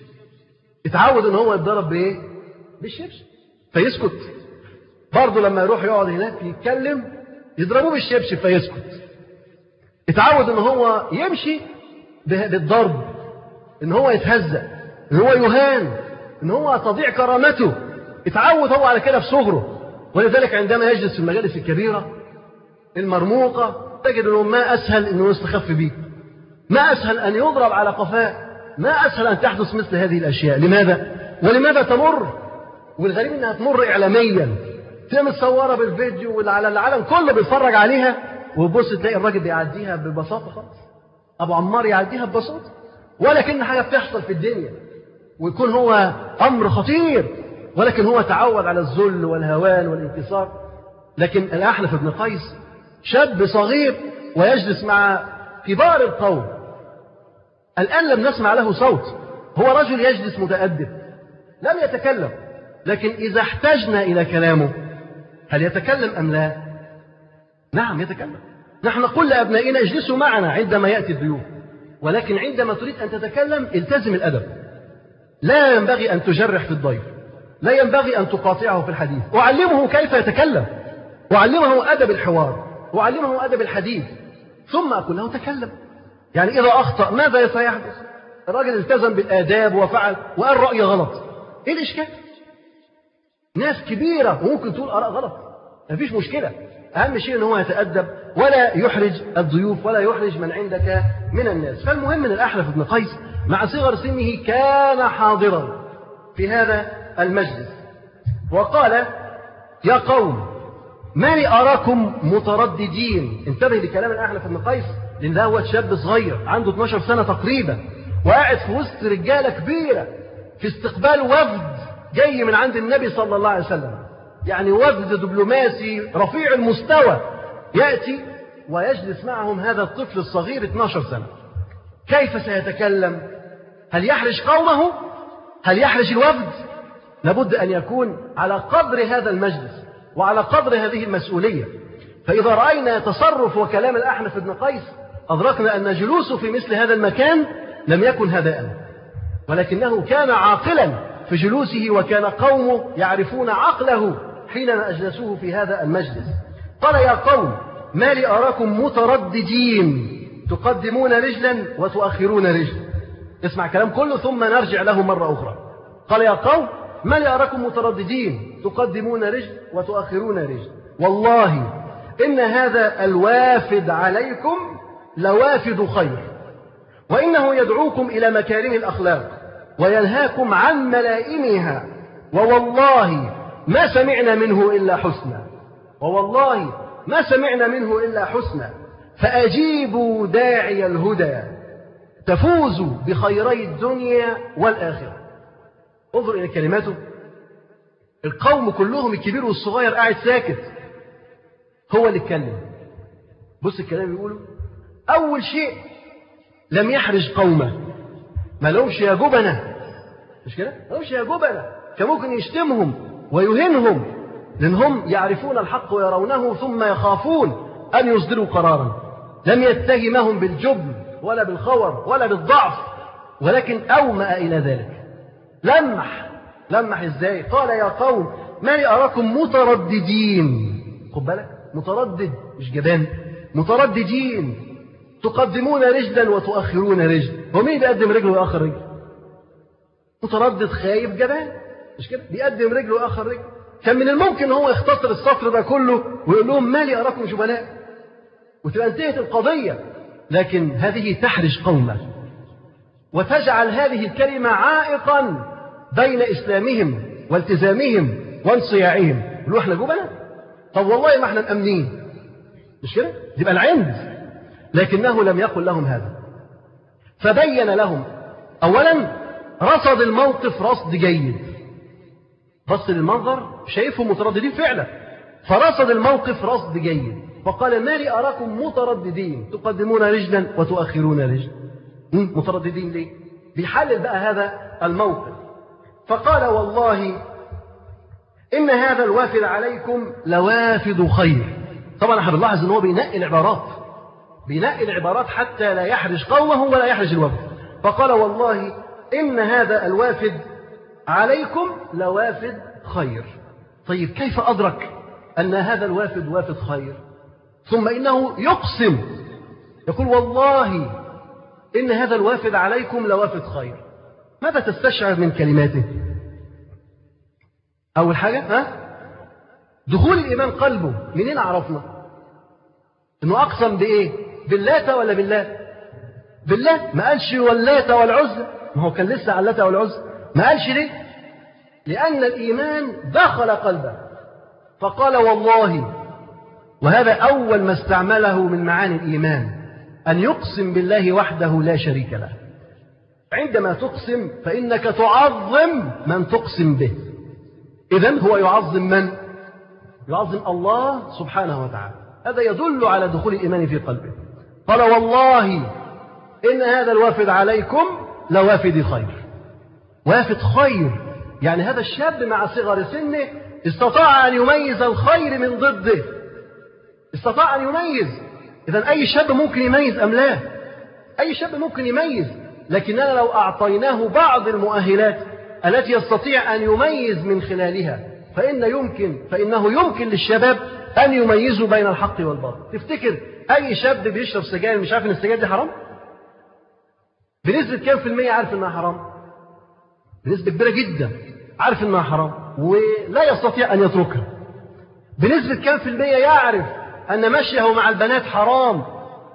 اتعود ان هو يتضرب بايه؟ بالشبشب، فيسكت. برضه لما يروح يقعد هناك يتكلم يضربوه بالشبشب فيسكت. اتعود ان هو يمشي بالضرب، ان هو يتهزأ، ان هو يهان، ان هو تضيع كرامته. اتعود هو على كده في صغره. ولذلك عندما يجلس في المجالس الكبيرة المرموقة تجد انه ما اسهل انه يستخف به، ما اسهل ان يضرب على قفاه، ما اسهل ان تحدث مثل هذه الاشياء. لماذا؟ ولماذا تمر؟ والغريب انها تمر اعلاميا، تبقى متصوره بالفيديو وعلى العالم كله بيتفرج عليها، وتبص تلاقي الراجل بيعديها ببساطه خالص، ابو عمار يعديها ببساطه ولا كأن حاجه بتحصل في الدنيا، ويكون هو امر خطير، ولكن هو تعود على الذل والهوان والانكسار. لكن الأحنف بن قيس شاب صغير ويجلس مع كبار القوم. الآن لم نسمع له صوت، هو رجل يجلس متأدب لم يتكلم، لكن إذا احتجنا إلى كلامه هل يتكلم أم لا؟ نعم يتكلم. نحن نقول لأبنائنا اجلسوا معنا عندما يأتي الضيوف، ولكن عندما تريد أن تتكلم التزم الأدب، لا ينبغي أن تجرح في الضيف، لا ينبغي أن تقاطعه في الحديث. أعلمه كيف يتكلم، أعلمه أدب الحوار، أعلمه أدب الحديث، ثم أقول له تكلم. يعني إذا أخطأ ماذا سيحدث؟ الراجل التزم بالآداب وفعل وقال رأي غلط، إيه الإشكال؟ ناس كبيرة وممكن تقول آراء غلط، مفيش مشكلة. أهم شيء أنه هو يتأدب ولا يحرج الضيوف ولا يحرج من عندك من الناس. فالمهم أن الأحنف بن قيس مع صغر سنه كان حاضرا في هذا المجلس، وقال: يا قوم، ما لي أراكم مترددين. انتبه لكلام الأحنف بن قيس، لأن ده هو شاب صغير عنده اثناشر سنة تقريبا، وقاعد في وسط رجالة كبيرة في استقبال وفد جاي من عند النبي صلى الله عليه وسلم، يعني وفد دبلوماسي رفيع المستوى يأتي ويجلس معهم هذا الطفل الصغير اثناشر سنة. كيف سيتكلم؟ هل يحرج قومه؟ هل يحرج الوفد؟ لابد أن يكون على قدر هذا المجلس وعلى قدر هذه المسؤولية. فإذا رأينا تصرف وكلام الأحنف بن قيس أدركنا أن جلوسه في مثل هذا المكان لم يكن هداء، ولكنه كان عاقلا في جلوسه، وكان قومه يعرفون عقله حينما أجلسوه في هذا المجلس. قال: يا قوم، ما لي أراكم مترددين، تقدمون رجلا وتؤخرون رجلا. اسمع كلام كله ثم نرجع له مرة أخرى. قال: يا قوم، ما لي أراكم مترددين، تقدمون رجل وتؤخرون رجل، والله إن هذا الوافد عليكم لوافد خير، وإنه يدعوكم إلى مكارم الأخلاق وينهاكم عن ملائمها، ووالله ما سمعنا منه إلا حسنا، ووالله ما سمعنا منه إلا حسنا، فأجيبوا داعي الهدى تفوزوا بخيري الدنيا والآخرة. انظر إلى كلماته. القوم كلهم الكبير والصغير قاعد ساكت، هو اللي اتكلم. بص الكلام بيقوله: أول شيء لم يحرج قومه، ما لهمش يا جبنة، مش كده؟ ما لهمش يا جبنة، كان ممكن يشتمهم ويهينهم، لأنهم يعرفون الحق ويرونه ثم يخافون أن يصدروا قرارا. لم يتهمهم بالجبن ولا بالخور ولا بالضعف، ولكن أومأ إلى ذلك. لمح لمح إزاي؟ قال: يا قوم، ما لي أراكم مترددين. خد بالك، متردد مش جبان، مترددين، تقدمون رجلا وتؤخرون رجلا. ومين بيقدم رجل ويأخر رجل؟ متردد خايف جبان، مش كده؟ بيقدم رجل ويأخر رجل. كان من الممكن هو يختصر السطر ده كله ويقول لهم: ما لي أراكم جبناء، وتبقى انتهت القضية. لكن هذه تحرج قومه وتجعل هذه الكلمة عائقا بين إسلامهم والتزامهم وانصياعهم. يقولوا: احنا جبناء؟ طب والله ما احنا مأمنين، مش كده؟ يبقى العند. لكنه لم يقل لهم هذا، فبين لهم. أولا رصد الموقف رصد جيد، بص للمنظر شايفهم مترددين فعلا، فرصد الموقف رصد جيد، فقال: ما لي أراكم مترددين، تقدمون رجلا وتؤخرون رجلا. مترددين ليه؟ بيحلل بقى هذا الموقف. فقال: والله إن هذا الوافد عليكم لوافد خير. طبعا احنا بنلاحظ ان هو بينقي العبارات، بينقي العبارات حتى لا يحرج قومه ولا يحرج الوفد. فقال: والله إن هذا الوافد عليكم لوافد خير. طيب كيف أدرك أن هذا الوافد وافد خير؟ ثم إنه يقسم، يقول: والله إن هذا الوافد عليكم لوافد خير. ماذا تستشعر من كلماته؟ أول حاجة ها؟ دخول الإيمان قلبه. منين عرفنا إنه أقسم بإيه؟ باللات ولا بالله؟ بالله. ما قالش واللات والعزى، ما هو كان لسه على اللات والعزى. ما قالش ليه؟ لأن الإيمان دخل قلبه، فقال: والله. وهذا أول ما استعمله من معاني الإيمان، أن يقسم بالله وحده لا شريك له. عندما تقسم فإنك تعظم من تقسم به. إذن هو يعظم من؟ يعظم الله سبحانه وتعالى. هذا يدل على دخول الإيمان في قلبه. قال: والله إن هذا الوافد عليكم لوافد خير. وافد خير يعني هذا الشاب مع صغر سنه استطاع أن يميز الخير من ضده، استطاع أن يميز. إذن أي شاب ممكن يميز أم لا؟ أي شاب ممكن يميز، لكننا لو أعطيناه بعض المؤهلات التي يستطيع أن يميز من خلالها فإن يمكن فإنه يمكن للشباب أن يميزوا بين الحق والباطل. تفتكر أي شاب بيشرب سجاير مش عارف إن السجاير دي حرام؟ بنسبة كام في المية عارف إنها حرام؟ بنسبة كبيرة جدا عارف إنها حرام ولا يستطيع أن يتركها. بنسبة كام في المية يعرف أن مشيه مع البنات حرام؟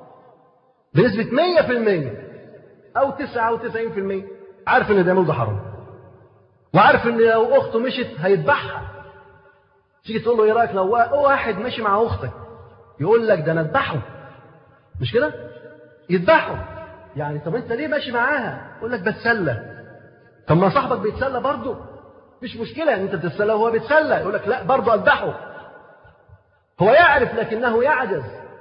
بنسبة مية في المية أو تسعة وتسعين في المية عارف إن ده حرام، وعارف إن لو أخته مشت هيذبحها. تيجي تقول له إيه رأيك لو واحد ماشي مع أختك؟ يقول لك ده أنا أذبحه، مش كده؟ يذبحه. يعني طب أنت ليه ماشي معاها؟ يقول لك بتسلى. طب ما صاحبك بيتسلى برضه، مش مشكلة أن أنت بتتسلى وهو بيتسلى. يقول لك لا برضه أذبحه. هو يعرف لكنه يعجز.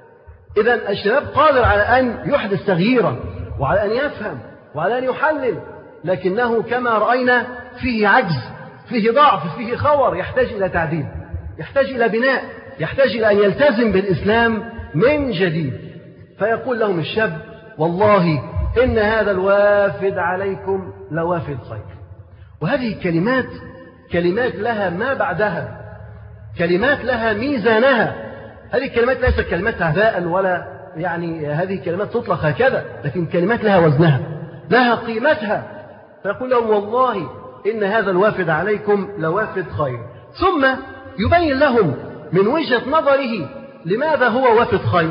إذا الشباب قادر على أن يحدث تغييرا وعلى أن يفهم وعلى أن يحلل، لكنه كما رأينا فيه عجز، فيه ضعف، فيه خور، يحتاج إلى تعديل، يحتاج إلى بناء، يحتاج إلى أن يلتزم بالإسلام من جديد. فيقول لهم الشاب: والله إن هذا الوافد عليكم لوافد خير. وهذه كلمات كلمات لها ما بعدها، كلمات لها ميزانها. هذه الكلمات ليست كلمات هباء ولا يعني هذه كلمات تطلق هكذا، لكن كلمات لها وزنها، لها قيمتها. فيقول لهم: والله إن هذا الوافد عليكم لوافد خير. ثم يبين لهم من وجهة نظره لماذا هو وافد خير.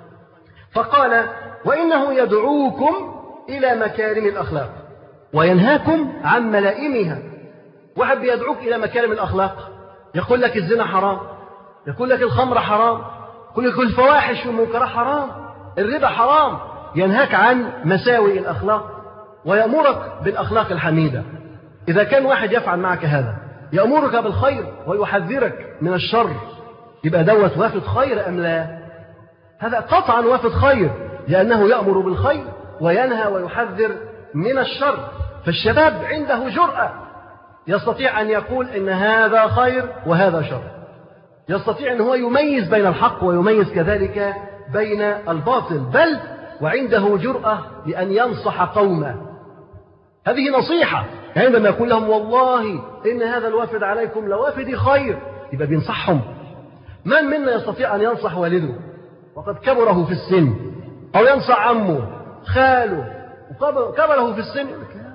فقال: وإنه يدعوكم إلى مكارم الأخلاق وينهاكم عن ملائمها. واحد بيدعوك إلى مكارم الأخلاق، يقول لك الزنا حرام، يقول لك الخمر حرام، يقول لك الفواحش والمنكرات حرام، الربا حرام، ينهاك عن مساوئ الأخلاق ويأمرك بالأخلاق الحميدة. إذا كان واحد يفعل معك هذا، يأمرك بالخير ويحذرك من الشر، يبقى دوت وافد خير أم لا؟ هذا قطعا وافد خير، لأنه يأمر بالخير وينهى ويحذر من الشر. فالشباب عنده جرأة، يستطيع أن يقول إن هذا خير وهذا شر، يستطيع أن هو يميز بين الحق ويميز كذلك بين الباطل، بل وعنده جرأة لأن ينصح قومه. هذه نصيحة، عندما يقول لهم: والله إن هذا الوافد عليكم لوافد خير، يبقى بينصحهم. من منا يستطيع أن ينصح والده وقد كبره في السن، أو ينصح عمه خاله وكبره في السن؟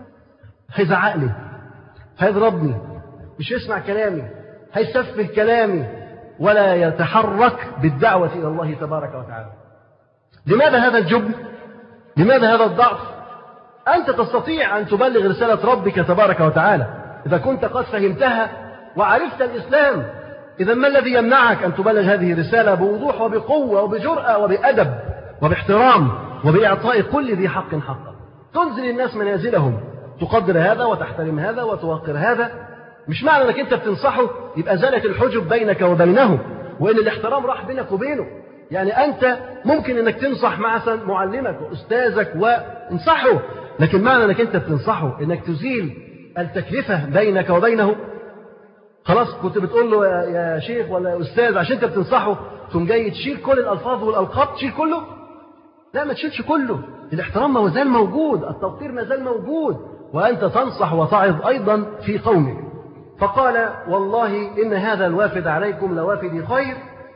هيزعق لي، هيضربني، مش يسمع كلامي، هيسفه كلامي، ولا يتحرك بالدعوة إلى الله تبارك وتعالى. لماذا هذا الجبن؟ لماذا هذا الضعف؟ أنت تستطيع أن تبلغ رسالة ربك تبارك وتعالى إذا كنت قد فهمتها وعرفت الإسلام. إذا ما الذي يمنعك أن تبلغ هذه الرسالة بوضوح وبقوة وبجرأة وبأدب وباحترام وبإعطاء كل ذي حق حقه؟ تنزل الناس منازلهم، تقدر هذا وتحترم هذا وتوقر هذا. مش معنى أنك أنت بتنصحه يبقى زالت الحجب بينك وبينه وإن الاحترام راح بينك وبينه. يعني أنت ممكن أنك تنصح مع معلمك وأستاذك وانصحه، لكن معنى أنك أنت بتنصحه أنك تزيل التكلفة بينك وبينه. خلاص كنت بتقول له يا شيخ ولا يا أستاذ عشان أنت بتنصحه، ثم جاي تشيل كل الألفاظ والألقاب، تشيل كله؟ لا، ما تشيلش كله. الاحترام ما زال موجود، التوقير ما زال موجود، وأنت تنصح وتعظ أيضا في قومك. فقال: والله إن هذا الوافد عليكم لوافد خير،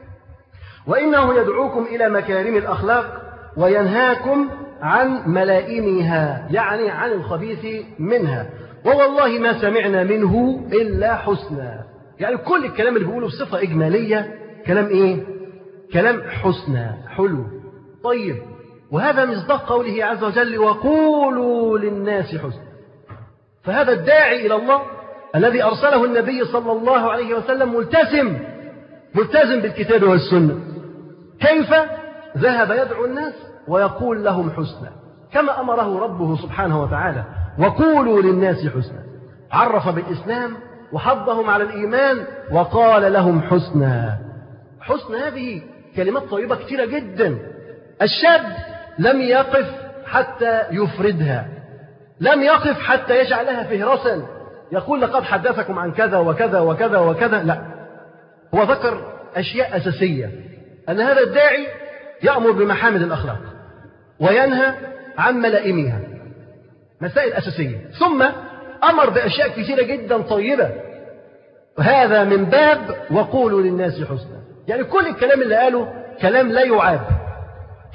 وإنه يدعوكم إلى مكارم الأخلاق وينهاكم عن ملائمها، يعني عن الخبيث منها، ووالله ما سمعنا منه إلا حسنا. يعني كل الكلام اللي بيقوله بصفة إجمالية كلام إيه؟ كلام حسنا، حلو، طيب. وهذا مصداق قوله عز وجل: وقولوا للناس حسنا. فهذا الداعي إلى الله الذي أرسله النبي صلى الله عليه وسلم ملتزم ملتزم بالكتاب والسنة، كيف ذهب يدعو الناس ويقول لهم حسنا كما أمره ربه سبحانه وتعالى: وقولوا للناس حسنا. عرف بالإسلام وحضهم على الإيمان وقال لهم حسنا. حسن هذه كلمات طيبة كثيرة جدا. الشاب لم يقف حتى يفردها، لم يقف حتى يجعلها فهرسا يقول لقد حدثكم عن كذا وكذا وكذا وكذا، لا، هو ذكر أشياء أساسية، أن هذا الداعي يأمر بمحامد الأخلاق وينهى عن ملائمها، مسائل أساسية، ثم أمر بأشياء كثيرة جدا طيبة. وهذا من باب وقولوا للناس حسنا. يعني كل الكلام اللي قاله كلام لا يعاب،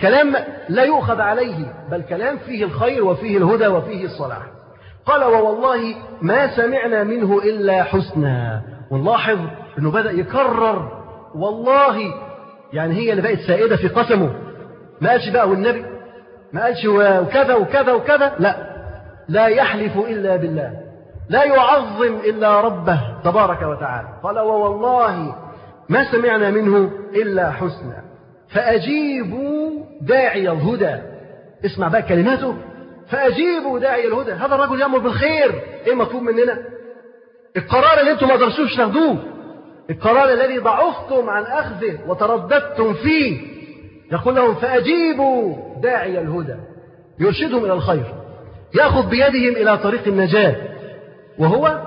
كلام لا يؤخذ عليه، بل كلام فيه الخير وفيه الهدى وفيه الصلاح. قال ووالله ما سمعنا منه إلا حسنا. ونلاحظ أنه بدأ يكرر والله، يعني هي اللي بقت سائدة في قسمه. ما قالش بقى والنبي، ما قالش وكذا وكذا وكذا، لا لا يحلف إلا بالله، لا يعظم إلا ربه تبارك وتعالى. قال ووالله ما سمعنا منه إلا حسنا فأجيبوا داعي الهدى. اسمع بقى كلماته، فأجيبوا داعي الهدى. هذا الرجل يأمر بالخير، ايه مطلوب مننا؟ القرار اللي انتم ما قدرتوش تاخدوه، القرار الذي ضعفتم عن أخذه وترددتم فيه، يقول لهم فأجيبوا داعي الهدى، يرشدهم إلى الخير، يأخذ بيدهم إلى طريق النجاة، وهو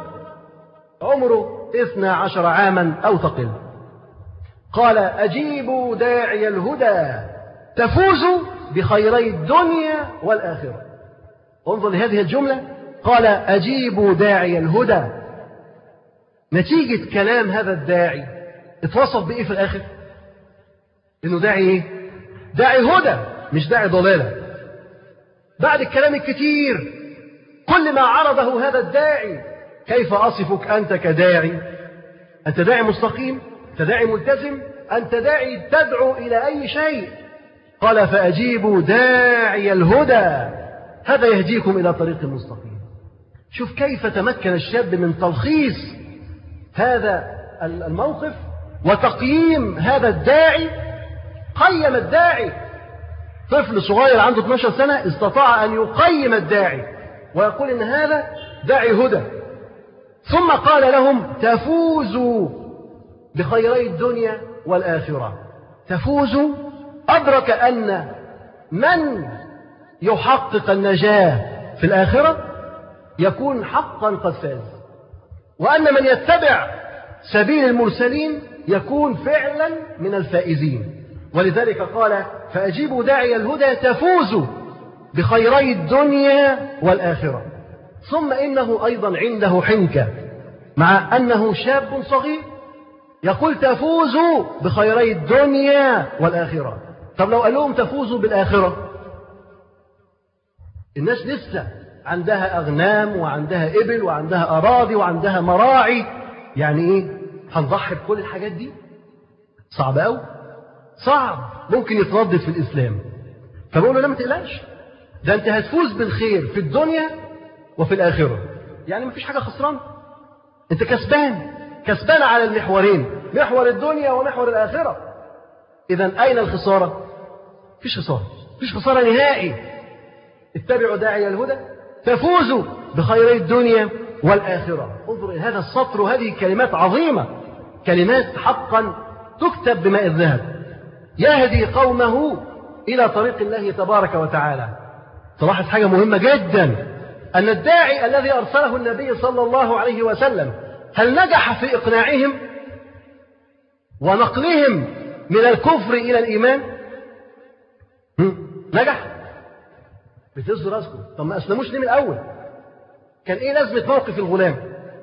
عمره اثنى عشر عاما أو تقل. قال أجيبوا داعي الهدى تفوزوا بخيري الدنيا والآخرة. انظر لهذه الجملة، قال أجيبوا داعي الهدى. نتيجة كلام هذا الداعي اتوصف بإيه في الآخر؟ إنه داعي إيه؟ داعي هدى، مش داعي ضلالة. بعد الكلام الكتير كل ما عرضه هذا الداعي، كيف أصفك أنت كداعي؟ أنت داعي مستقيم، أنت داعي ملتزم، أنت داعي تدعو إلى أي شيء. قال فأجيبوا داعي الهدى، هذا يهديكم إلى طريق مستقيم. شوف كيف تمكن الشاب من تلخيص هذا الموقف وتقييم هذا الداعي. قيم الداعي، طفل صغير عنده اثني عشر سنة استطاع أن يقيم الداعي ويقول إن هذا داعي هدى. ثم قال لهم تفوزوا بخيري الدنيا والآخرة. تفوزوا، أدرك أن من يحقق النجاة في الآخرة يكون حقا قد فاز، وأن من يتبع سبيل المرسلين يكون فعلا من الفائزين. ولذلك قال فأجيبوا داعي الهدى تفوزوا بخيري الدنيا والآخرة. ثم إنه أيضا عنده حنكة، مع أنه شاب صغير يقول تفوزوا بخيري الدنيا والآخرة. طب لو قال لهم تفوزوا بالآخرة، الناس لسه عندها أغنام وعندها إبل وعندها أراضي وعندها مراعي، يعني إيه؟ هنضحي بكل الحاجات دي؟ صعب أوي، صعب، ممكن يتردد في الإسلام. فبقول له لا ما تقلقش، ده أنت هتفوز بالخير في الدنيا وفي الآخرة، يعني مفيش حاجة خسران، أنت كسبان، كسبان على المحورين، محور الدنيا ومحور الآخرة. إذن أين الخسارة؟ مفيش خسارة، مفيش خسارة نهائي. اتبعوا داعي الهدى تفوزوا بخيري الدنيا والآخرة. انظر إلى هذا السطر، وهذه كلمات عظيمة، كلمات حقا تكتب بماء الذهب. يهدي قومه إلى طريق الله تبارك وتعالى. تلاحظ حاجة مهمة جدا، أن الداعي الذي أرسله النبي صلى الله عليه وسلم هل نجح في إقناعهم ونقلهم من الكفر إلى الإيمان؟ نجح؟ بتهزوا راسكم. طب ما أسلموش ليه من الأول؟ كان إيه لازمة موقف الغلام؟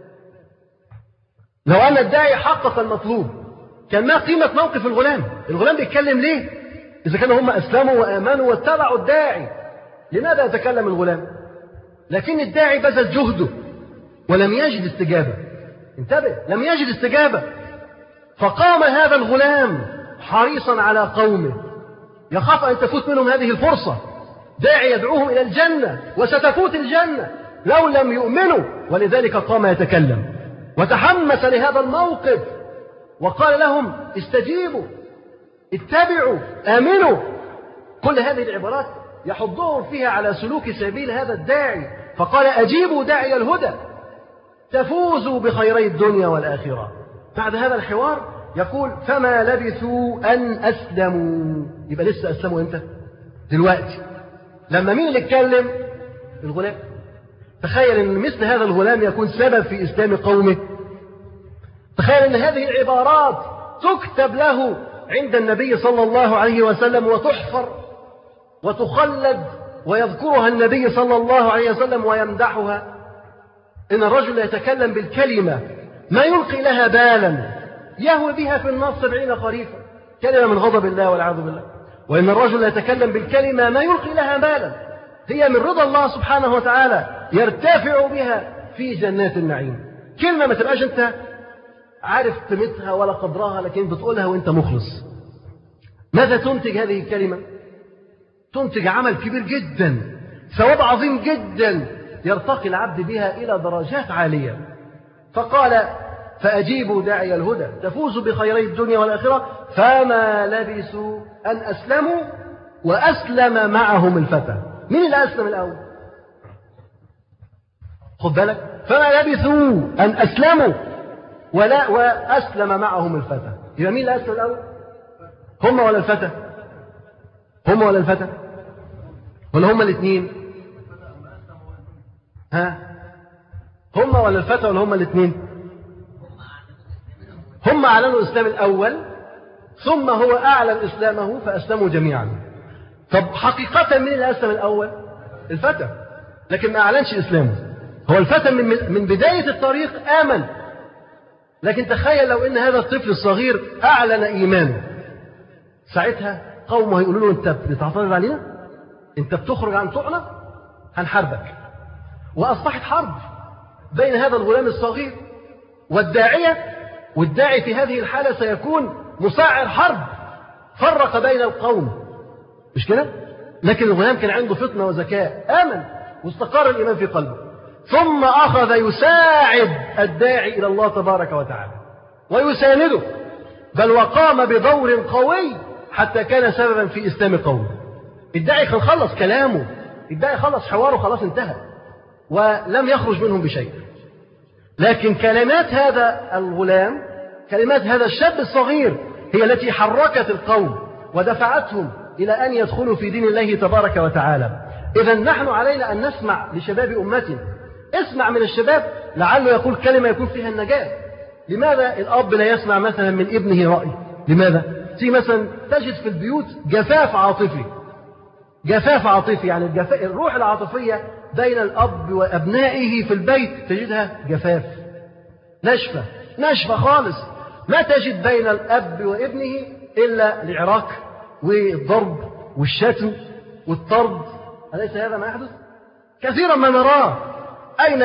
لو أن الداعي حقق المطلوب كان ما قيمة موقف الغلام؟ الغلام بيتكلم ليه؟ إذا كانوا هم أسلموا وآمنوا واتبعوا الداعي، لماذا يتكلم الغلام؟ لكن الداعي بذل جهده ولم يجد استجابة. انتبه، لم يجد استجابة. فقام هذا الغلام حريصا على قومه، يخاف أن تفوت منهم هذه الفرصة. داعي يدعوهم إلى الجنة، وستفوت الجنة لو لم يؤمنوا. ولذلك قام يتكلم وتحمس لهذا الموقف وقال لهم استجيبوا، اتبعوا، آمنوا. كل هذه العبارات يحضهم فيها على سلوك سبيل هذا الداعي. فقال أجيبوا داعي الهدى تفوزوا بخيري الدنيا والآخرة. بعد هذا الحوار يقول فما لبثوا أن أسلموا. يبقى لسه أسلموا إمتى؟ دلوقتي. لما مين اللي اتكلم؟ الغلام. تخيل أن مثل هذا الغلام يكون سبب في إسلام قومه. تخيل أن هذه العبارات تكتب له عند النبي صلى الله عليه وسلم وتحفر وتخلد ويذكرها النبي صلى الله عليه وسلم ويمدحها. إن الرجل يتكلم بالكلمة ما يلقي لها بالا يهوي بها في النار سبعين خريفا، كلمة من غضب الله والعياذ بالله. وإن الرجل يتكلم بالكلمة ما يلقي لها بالا، هي من رضا الله سبحانه وتعالى يرتفع بها في جنات النعيم. كلمة ما تبقاش أنت عارف قيمتها ولا قدرها، لكن بتقولها وأنت مخلص. ماذا تنتج هذه الكلمة؟ تنتج عمل كبير جدا، ثواب عظيم جدا يرتقي العبد بها إلى درجات عالية. فقال فأجيبوا داعي الهدى تفوزوا بخيري الدنيا والآخرة. فما لبثوا أن أسلموا وأسلم معهم الفتى. مين اللي أسلم الأول؟ خد بالك، فما لبثوا أن أسلموا ولا وأسلم معهم الفتى. يبقى مين اللي أسلم الأول؟ هم ولا الفتى؟ هم ولا الفتى؟ ولا هم الاثنين؟ ها؟ هم ولا الفتى ولا هم الاثنين؟ هم أعلنوا الإسلام الأول، ثم هو أعلن إسلامه فأسلموا جميعا. طب حقيقة مين اللي أسلم الأول؟ الفتى، لكن ما أعلنش إسلامه. هو الفتى من من بداية الطريق آمن، لكن تخيل لو إن هذا الطفل الصغير أعلن إيمانه، ساعتها قومه هيقولوا له أنت بتعترض علينا؟ أنت بتخرج عن طوعنا؟ هنحاربك. وأصبحت حرب بين هذا الغلام الصغير والداعية، والداعي في هذه الحالة سيكون مساعر حرب، فرق بين القوم، مش كده؟ لكن الغلام كان عنده فطنة وذكاء، آمن واستقر الإيمان في قلبه، ثم أخذ يساعد الداعي إلى الله تبارك وتعالى ويسانده، بل وقام بدور قوي حتى كان سببا في إسلام قومه. الداعي كان خلص كلامه، الداعي خلص حواره، خلاص انتهى ولم يخرج منهم بشيء. لكن كلمات هذا الغلام، كلمات هذا الشاب الصغير، هي التي حركت القوم ودفعتهم إلى أن يدخلوا في دين الله تبارك وتعالى. إذا نحن علينا أن نسمع لشباب أمتنا. اسمع من الشباب لعله يقول كلمة يكون فيها النجاة. لماذا الأب لا يسمع مثلا من ابنه رأي؟ لماذا؟ في مثلا تجد في البيوت جفاف عاطفي، جفاف عاطفي يعني الجفاف، الروح العاطفية بين الأب وأبنائه في البيت تجدها جفاف، نشفة نشفة خالص. ما تجد بين الأب وابنه إلا العراك والضرب والشتم والطرد. أليس هذا ما يحدث؟ كثيرا ما نراه. أين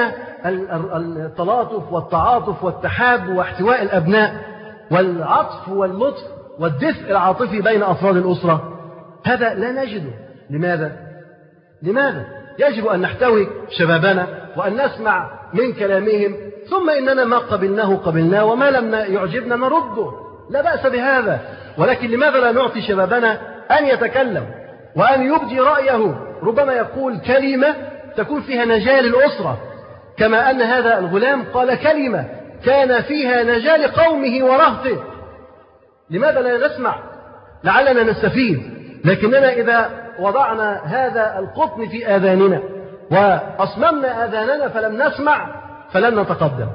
التلاطف والتعاطف والتحاب واحتواء الأبناء والعطف واللطف والدفء العاطفي بين أفراد الأسرة؟ هذا لا نجده. لماذا؟ لماذا؟ يجب أن نحتوي شبابنا وأن نسمع من كلامهم، ثم إننا ما قبلناه قبلناه وما لم يعجبنا نرده، لا بأس بهذا. ولكن لماذا لا نعطي شبابنا أن يتكلم وأن يبدي رأيه؟ ربما يقول كلمة تكون فيها نجاة للأسرة، كما أن هذا الغلام قال كلمة كان فيها نجاة لقومه ورهته. لماذا لا نسمع؟ لعلنا نستفيد. لكننا إذا وضعنا هذا القطن في آذاننا وأصممنا آذاننا فلم نسمع فلن نتقدم.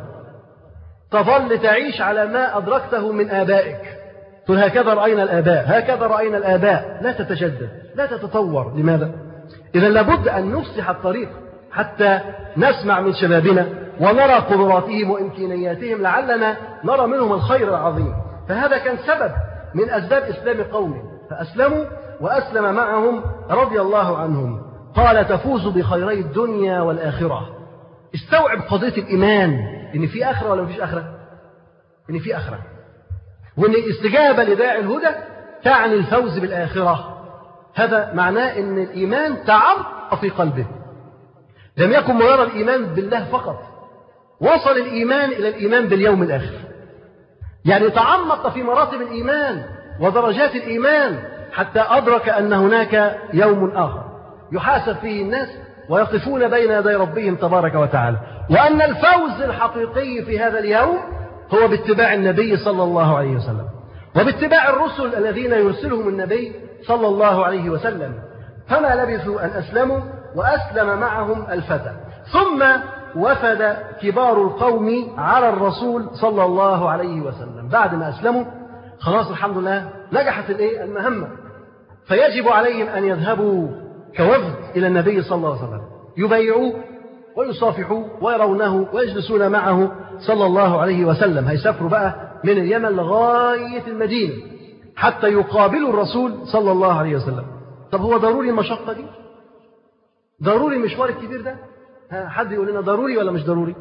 تظل تعيش على ما أدركته من آبائك، تقول هكذا رأينا الآباء، هكذا رأينا الآباء، لا تتجدد، لا تتطور. لماذا؟ إذا لابد أن نفسح الطريق حتى نسمع من شبابنا ونرى قدراتهم وإمكانياتهم، لعلنا نرى منهم الخير العظيم. فهذا كان سبب من أسباب إسلام قومه، فأسلموا وأسلم معهم رضي الله عنهم. قال تفوزوا بخيري الدنيا والآخرة. استوعب قضية الإيمان، إن في آخرة ولا مفيش آخرة؟ إن في آخرة، وإن الاستجابة لداعي الهدى تعني الفوز بالآخرة. هذا معناه إن الإيمان تعمق في قلبه، لم يكن مجرد الإيمان بالله فقط، وصل الإيمان إلى الإيمان باليوم الآخر، يعني تعمق في مراتب الإيمان ودرجات الإيمان حتى أدرك أن هناك يوم آخر يحاسب فيه الناس ويقفون بين يدي ربهم تبارك وتعالى، وأن الفوز الحقيقي في هذا اليوم هو باتباع النبي صلى الله عليه وسلم وباتباع الرسل الذين يرسلهم النبي صلى الله عليه وسلم. فما لبثوا أن أسلموا وأسلم معهم الفتى. ثم وفد كبار القوم على الرسول صلى الله عليه وسلم بعد ما أسلموا. خلاص الحمد لله نجحت المهمة، فيجب عليهم أن يذهبوا كوفد إلى النبي صلى الله عليه وسلم، يبايعوه ويصافحوه ويرونه ويجلسون معه صلى الله عليه وسلم. هيسافروا بقى من اليمن لغاية المدينة حتى يقابلوا الرسول صلى الله عليه وسلم. طب هو ضروري المشقة دي؟ ضروري المشوار الكبير ده؟ ها حد يقول لنا ضروري ولا مش ضروري؟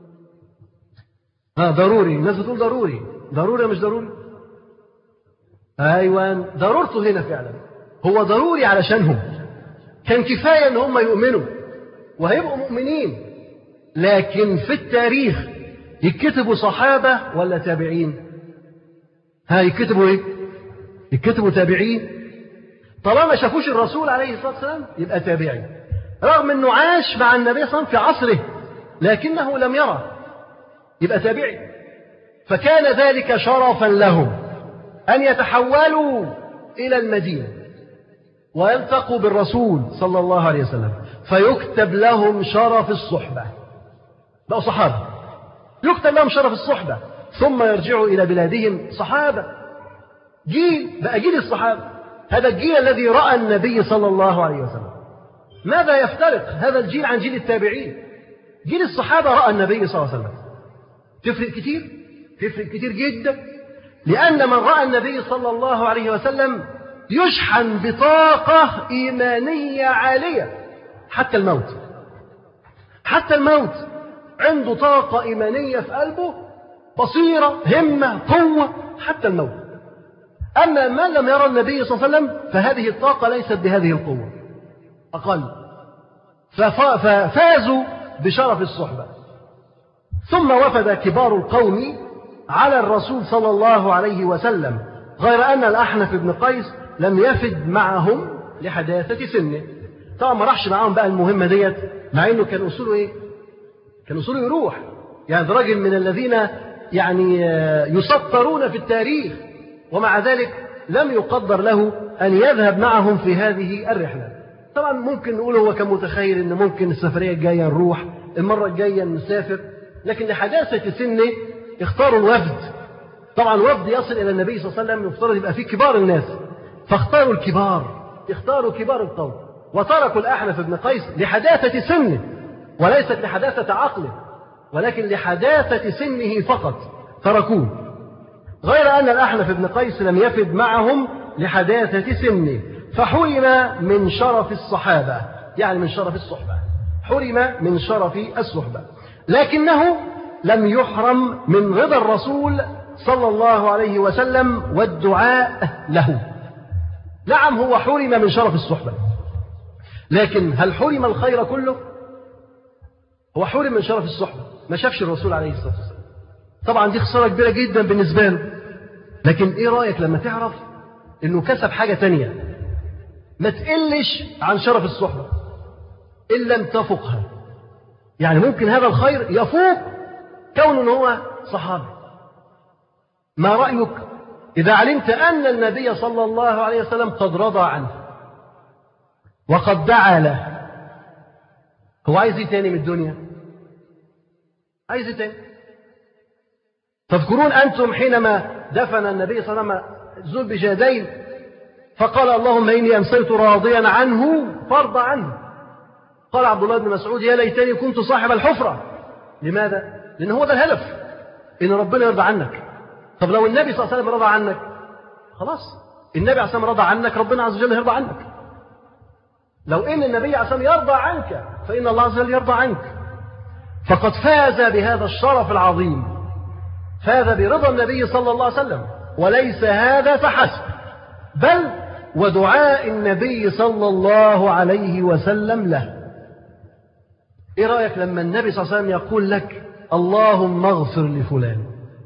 ها ضروري. الناس بتقول ضروري. ضروري ولا مش ضروري؟ أيوة ضرورته هنا فعلا. هو ضروري علشانهم. كان كفاية ان هم يؤمنوا وهيبقوا مؤمنين، لكن في التاريخ يكتبوا صحابة ولا تابعين؟ ها يكتبوا ايه؟ يكتبوا تابعين. طالما شافوش الرسول عليه الصلاة والسلام يبقى تابعي، رغم انه عاش مع النبي صلى الله عليه وسلم في عصره لكنه لم يره، يبقى تابعي. فكان ذلك شرفا لهم أن يتحولوا إلى المدينة ويلتقوا بالرسول صلى الله عليه وسلم فيكتب لهم شرف الصحبة، بقوا صحابة، يكتب لهم شرف الصحبة، ثم يرجعوا إلى بلادهم صحابة. جيل بقى جيل الصحابة، هذا الجيل الذي رأى النبي صلى الله عليه وسلم. ماذا يفترق هذا الجيل عن جيل التابعين؟ جيل الصحابة رأى النبي صلى الله عليه وسلم. تفرق كتير؟ تفرق كتير جدا، لأن من رأى النبي صلى الله عليه وسلم يشحن بطاقة إيمانية عالية حتى الموت. حتى الموت عنده طاقة إيمانية في قلبه، بصيرة، همة، قوة حتى الموت. أما من لم يرى النبي صلى الله عليه وسلم فهذه الطاقة ليست بهذه القوة، أقل، ففازوا بشرف الصحبة. ثم وفد كبار القوم على الرسول صلى الله عليه وسلم، غير أن الأحنف بن قيس لم يفد معهم لحداثة سنه. طبعا ما راحش معهم بقى المهمة ديت، مع أنه كان أصوله إيه؟ كان أصوله يروح، يعني ده راجل من الذين يعني يسطرون في التاريخ، ومع ذلك لم يقدر له أن يذهب معهم في هذه الرحلة. طبعا ممكن نقول هو كان متخيل أن ممكن السفرية الجاية نروح، المرة الجاية نسافر، لكن لحداثة سنه اختاروا الوفد. طبعا وفد يصل إلى النبي صلى الله عليه وسلم يفترض يبقى فيه كبار الناس، فاختاروا الكبار، اختاروا كبار القوم، وتركوا الأحنف بن قيس لحداثة سنه، وليست لحداثة عقله، ولكن لحداثة سنه فقط تركوه. غير أن الأحنف بن قيس لم يفد معهم لحداثة سنه، فحرم من شرف الصحابة، يعني من شرف الصحبة، حرم من شرف الصحبة. لكنه لم يحرم من رضا الرسول صلى الله عليه وسلم والدعاء له. نعم هو حرم من شرف الصحبة، لكن هل حرم الخير كله؟ هو حرم من شرف الصحبة، ما شافش الرسول عليه الصلاة والسلام. طبعا دي خسارة كبيرة جدا بالنسبة له، لكن ايه رأيك لما تعرف انه كسب حاجة تانية ما تقلش عن شرف الصحبة إن لم تفقها؟ يعني ممكن هذا الخير يفوق كون هو صحابي. ما رأيك إذا علمت أن النبي صلى الله عليه وسلم قد رضى عنه وقد دعا له؟ هو عايز ايه تاني من الدنيا؟ عايز ايه تاني؟ تذكرون أنتم حينما دفن النبي صلى الله عليه وسلم ذو البجادين فقال اللهم إني أمسيت راضيا عنه فارض عنه. قال عبد الله بن مسعود يا ليتني كنت صاحب الحفرة. لماذا؟ لأن هو ده الهدف، إن ربنا يرضى عنك. طب لو النبي صلى الله عليه وسلم رضى عنك خلاص، النبي عليه الصلاة والسلام رضى عنك، ربنا عز وجل يرضى عنك. لو إن النبي عليه الصلاة والسلام يرضى عنك فإن الله عز وجل يرضى عنك. فقد فاز بهذا الشرف العظيم، فاز برضا النبي صلى الله عليه وسلم. وليس هذا فحسب، بل ودعاء النبي صلى الله عليه وسلم له. ايه رأيك لما النبي صلى الله عليه وسلم يقول لك اللهم اغفر لفلان؟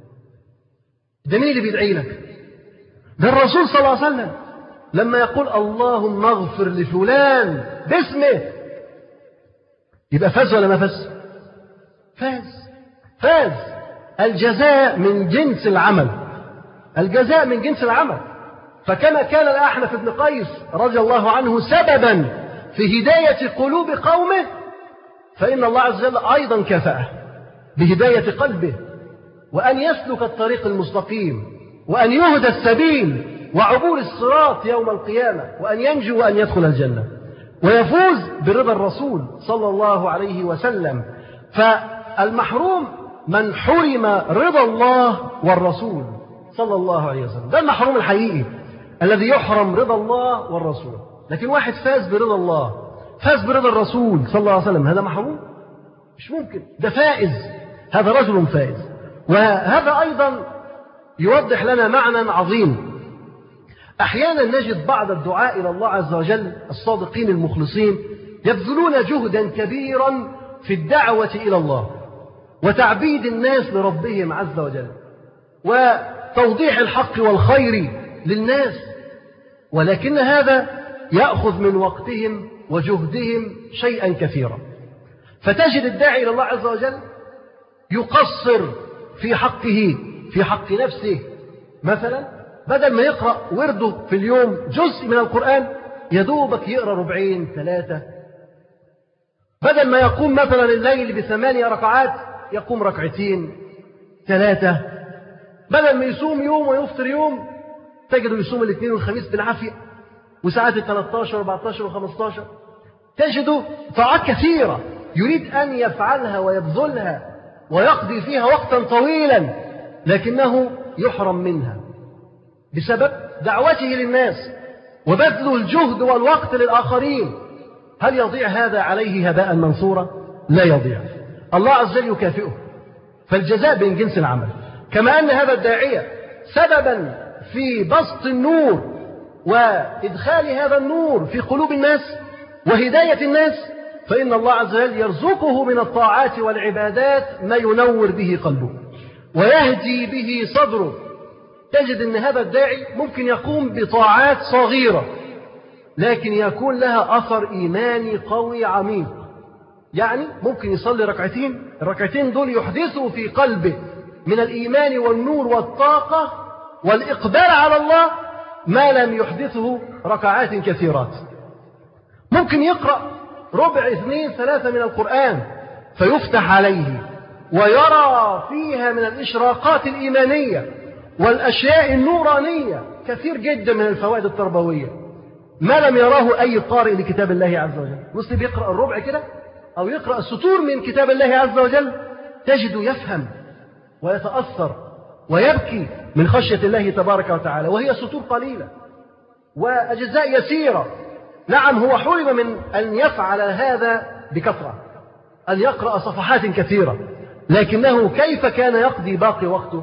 ده مين اللي بيدعي لك؟ ده الرسول صلى الله عليه وسلم. لما يقول اللهم اغفر لفلان باسمه يبقى فاز ولا ما فاز؟ فاز. فاز. الجزاء من جنس العمل، الجزاء من جنس العمل. فكما كان الأحنف بن قيس رضي الله عنه سببا في هداية قلوب قومه، فإن الله عز وجل أيضا كفأه بهداية قلبه، وأن يسلك الطريق المستقيم، وأن يهدى السبيل، وعبور الصراط يوم القيامة، وأن ينجو وأن يدخل الجنة ويفوز برضا الرسول صلى الله عليه وسلم. فالمحروم من حرم رضا الله والرسول صلى الله عليه وسلم، ده المحروم الحقيقي. الذي يحرم رضا الله والرسول. لكن واحد فاز برضا الله، فاز برضا الرسول صلى الله عليه وسلم، هذا محروم؟ مش ممكن، ده فائز، هذا رجل فائز. وهذا أيضا يوضح لنا معنى عظيم. أحيانا نجد بعض الدعاء إلى الله عز وجل الصادقين المخلصين يبذلون جهدا كبيرا في الدعوة إلى الله وتعبيد الناس لربهم عز وجل وتوضيح الحق والخير للناس، ولكن هذا يأخذ من وقتهم وجهدهم شيئا كثيرا. فتجد الداعي إلى الله عز وجل يقصر في حقه، في حق نفسه. مثلا بدل ما يقرأ ورده في اليوم جزء من القرآن يدوبك يقرأ ربعين ثلاثة. بدل ما يقوم مثلا الليل بثمانية ركعات يقوم ركعتين ثلاثة. بدل ما يصوم يوم ويفطر يوم تجده يصوم الاثنين والخميس بالعافية، وساعات الثلاثة عشر وأربعة عشر وخمسة عشر. تجده طاعات كثيرة يريد أن يفعلها ويبذلها ويقضي فيها وقتا طويلا، لكنه يحرم منها بسبب دعوته للناس وبذل الجهد والوقت للآخرين. هل يضيع هذا عليه هباء منصورا؟ لا يضيع. الله عز وجل يكافئه، فالجزاء من جنس العمل. كما أن هذا الداعية سببا في بسط النور وإدخال هذا النور في قلوب الناس وهداية الناس، فإن الله عز وجل يرزقه من الطاعات والعبادات ما ينور به قلبه ويهدي به صدره. تجد أن هذا الداعي ممكن يقوم بطاعات صغيرة لكن يكون لها أثر إيماني قوي عميق. يعني ممكن يصلي ركعتين، الركعتين دول يحدثوا في قلبه من الإيمان والنور والطاقة والإقبال على الله ما لم يحدثه ركعات كثيرات. ممكن يقرأ ربع اثنين ثلاثة من القرآن فيفتح عليه ويرى فيها من الإشراقات الإيمانية والأشياء النورانية كثير جدا من الفوائد التربوية ما لم يراه أي قارئ لكتاب الله عز وجل. مسلم يقرأ الربع كده أو يقرأ السطور من كتاب الله عز وجل تجد يفهم ويتأثر ويبكي من خشية الله تبارك وتعالى، وهي سطور قليلة وأجزاء يسيرة. نعم هو حرم من أن يفعل هذا بكثرة، أن يقرأ صفحات كثيرة، لكنه كيف كان يقضي باقي وقته؟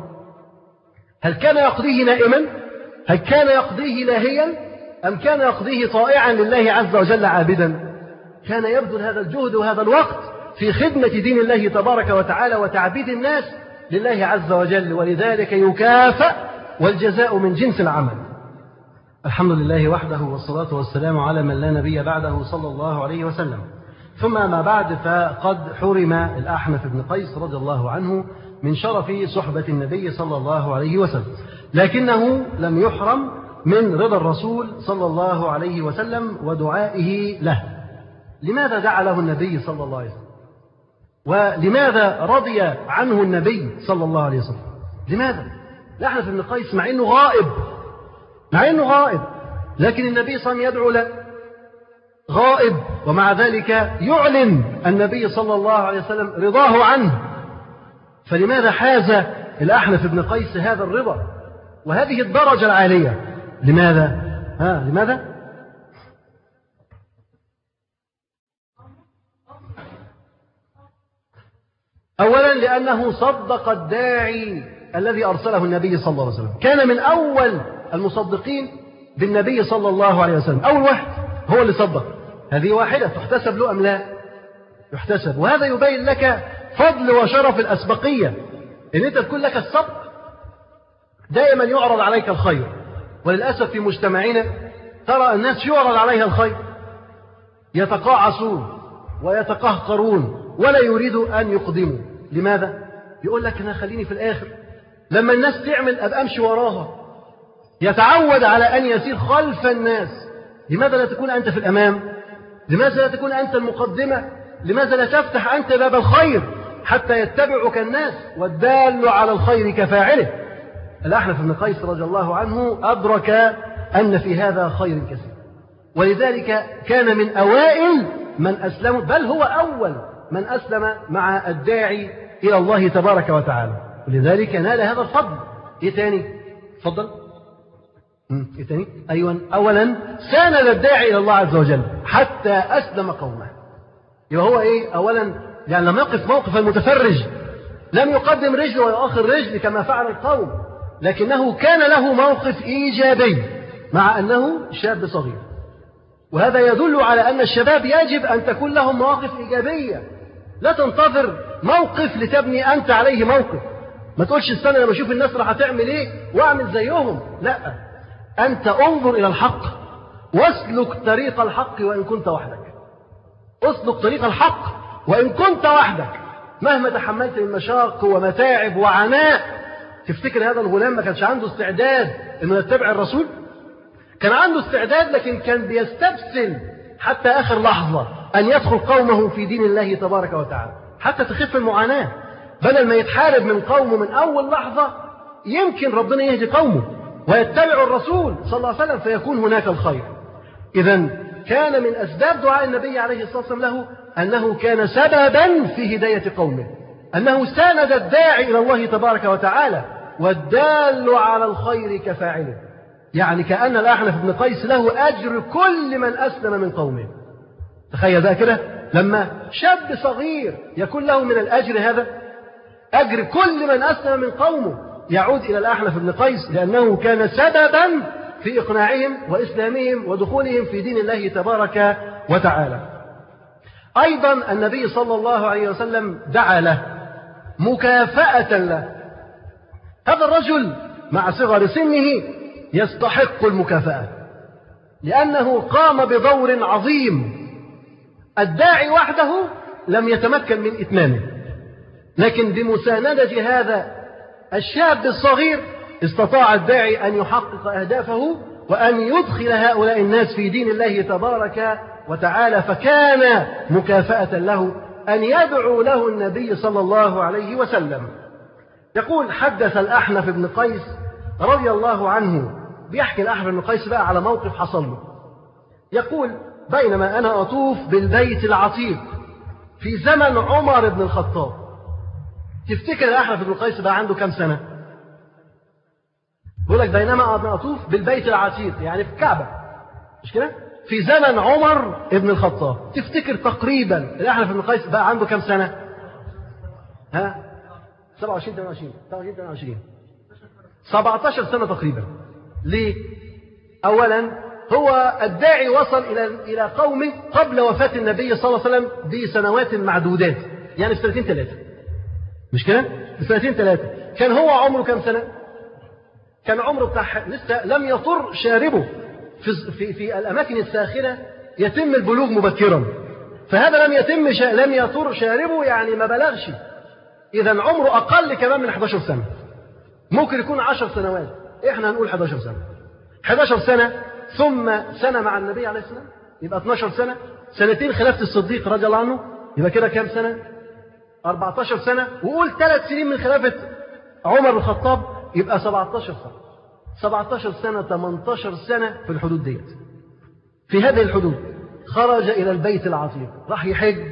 هل كان يقضيه نائما؟ هل كان يقضيه لاهيا؟ أم كان يقضيه طائعا لله عز وجل عابدا؟ كان يبذل هذا الجهد وهذا الوقت في خدمة دين الله تبارك وتعالى وتعبيد الناس لله عز وجل، ولذلك يكافأ والجزاء من جنس العمل. الحمد لله وحده والصلاة والسلام على من لا نبي بعده صلى الله عليه وسلم. ثم ما بعد، فقد حرم الأحنف بن قيس رضي الله عنه من شرف صحبة النبي صلى الله عليه وسلم، لكنه لم يحرم من رضا الرسول صلى الله عليه وسلم ودعائه له. لماذا دعا له النبي صلى الله عليه وسلم؟ ولماذا رضي عنه النبي صلى الله عليه وسلم؟ لماذا؟ الأحنف بن قيس مع أنه غائب، مع أنه غائب لكن النبي صلى الله عليه وسلم يدعو له غائب، ومع ذلك يعلن النبي صلى الله عليه وسلم رضاه عنه. فلماذا حاز الأحنف بن قيس هذا الرضا وهذه الدرجة العالية؟ لماذا؟ ها لماذا؟ أولا لأنه صدق الداعي الذي أرسله النبي صلى الله عليه وسلم، كان من أول المصدقين بالنبي صلى الله عليه وسلم، أول واحد هو اللي صدق. هذه واحدة تحتسب له أم لا؟ يحتسب. وهذا يبين لك فضل وشرف الأسبقية، إن أنت تكون لك السبق دائما يعرض عليك الخير. وللأسف في مجتمعنا ترى الناس يعرض عليها الخير يتقاعسون ويتقهقرون ولا يريدوا أن يقدموا. لماذا؟ يقول لك أنا خليني في الآخر، لما الناس تعمل أبقى أمشي وراها. يتعود على أن يسير خلف الناس. لماذا لا تكون أنت في الأمام؟ لماذا لا تكون أنت المقدمة؟ لماذا لا تفتح أنت باب الخير حتى يتبعك الناس؟ والدال على الخير كفاعله. الأحنف بن قيس رضي الله عنه أدرك أن في هذا خير كثير، ولذلك كان من أوائل من أسلموا، بل هو أول من أسلم مع الداعي إلى الله تبارك وتعالى، ولذلك نال هذا الفضل. إيه تاني؟ تفضل. إيه تاني؟ أيوة، أولا ساند الداعي إلى الله عز وجل حتى أسلم قومه. يبقى هو إيه؟ أولا يعني لم يقف موقف المتفرج، لم يقدم رجل ويؤخر رجل كما فعل القوم، لكنه كان له موقف إيجابي مع أنه شاب صغير. وهذا يدل على أن الشباب يجب أن تكون لهم مواقف إيجابية. لا تنتظر موقف لتبني أنت عليه موقف. ما تقولش استنى لما أشوف الناس راح تعمل إيه وأعمل زيهم. لا، أنت انظر إلى الحق واسلك طريق الحق وإن كنت وحدك. اسلك طريق الحق وإن كنت وحدك مهما تحملت من مشاق ومتاعب وعناء. تفتكر هذا الغلام ما كانش عنده استعداد إنه يتبع الرسول؟ كان عنده استعداد، لكن كان بيستبسل حتى آخر لحظة أن يدخل قومه في دين الله تبارك وتعالى حتى تخف المعاناة. بدل ما يتحارب من قومه من أول لحظة، يمكن ربنا يهدي قومه ويتبع الرسول صلى الله عليه وسلم فيكون هناك الخير. إذن كان من أسباب دعاء النبي عليه الصلاة والسلام له أنه كان سببا في هداية قومه، أنه ساند الداعي إلى الله تبارك وتعالى، والدال على الخير كفاعله. يعني كأن الأحنف بن قيس له أجر كل من أسلم من قومه. تخيل بقى كده لما شاب صغير يكون له من الأجر هذا، أجر كل من أسلم من قومه يعود إلى الأحنف بن قيس، لأنه كان سببا في إقناعهم وإسلامهم ودخولهم في دين الله تبارك وتعالى. أيضا النبي صلى الله عليه وسلم دعا له مكافأة له. هذا الرجل مع صغر سنه يستحق المكافأة، لأنه قام بدور عظيم الداعي وحده لم يتمكن من إتمامه، لكن بمساندة هذا الشاب الصغير استطاع الداعي أن يحقق أهدافه وأن يدخل هؤلاء الناس في دين الله تبارك وتعالى. فكان مكافأة له أن يدعو له النبي صلى الله عليه وسلم. يقول حدث الأحنف بن قيس رضي الله عنه، بيحكي الأحنف بن قيس بقى على موقف حصل له. يقول بينما أنا أطوف بالبيت العتيق في زمن عمر بن الخطاب. تفتكر الأحنف بن قيس بقى عنده كم سنة؟ يقول لك بينما أنا أطوف بالبيت العتيق، يعني في الكعبة، مش كده؟ في زمن عمر بن الخطاب. تفتكر تقريبا الأحنف بن قيس بقى عنده كم سنة؟ ها؟ سبعة وعشرين ثمانية وعشرين ثمانية وعشرين سبعة عشر سنة تقريبا. ليه؟ أولا هو الداعي وصل إلى إلى قومه قبل وفاة النبي صلى الله عليه وسلم بسنوات معدودات، يعني في سنتين ثلاثة، مش كده؟ في سنتين ثلاثة. كان هو عمره كم سنة؟ كان عمره بتاع لسه لم يطر شاربه. في في في الأماكن الساخنة يتم البلوغ مبكرا، فهذا لم يتم شا... لم يطر شاربه، يعني ما بلغش. إذا عمره أقل كمان من إحدى عشرة سنة، ممكن يكون عشر سنوات، إحنا هنقول إحدى عشرة سنة. إحدى عشرة سنة ثم سنة مع النبي عليه السلام يبقى اثنتي عشرة سنة، سنتين خلافة الصديق رضي الله عنه يبقى كده كام سنة؟ أربعة عشر سنة، وقول ثلاث سنين من خلافة عمر بن الخطاب يبقى سبعة عشر سنة. سبعة عشر سنة ثمانية عشر سنة في الحدود ديت. في هذه الحدود خرج إلى البيت العتيق، راح يحج.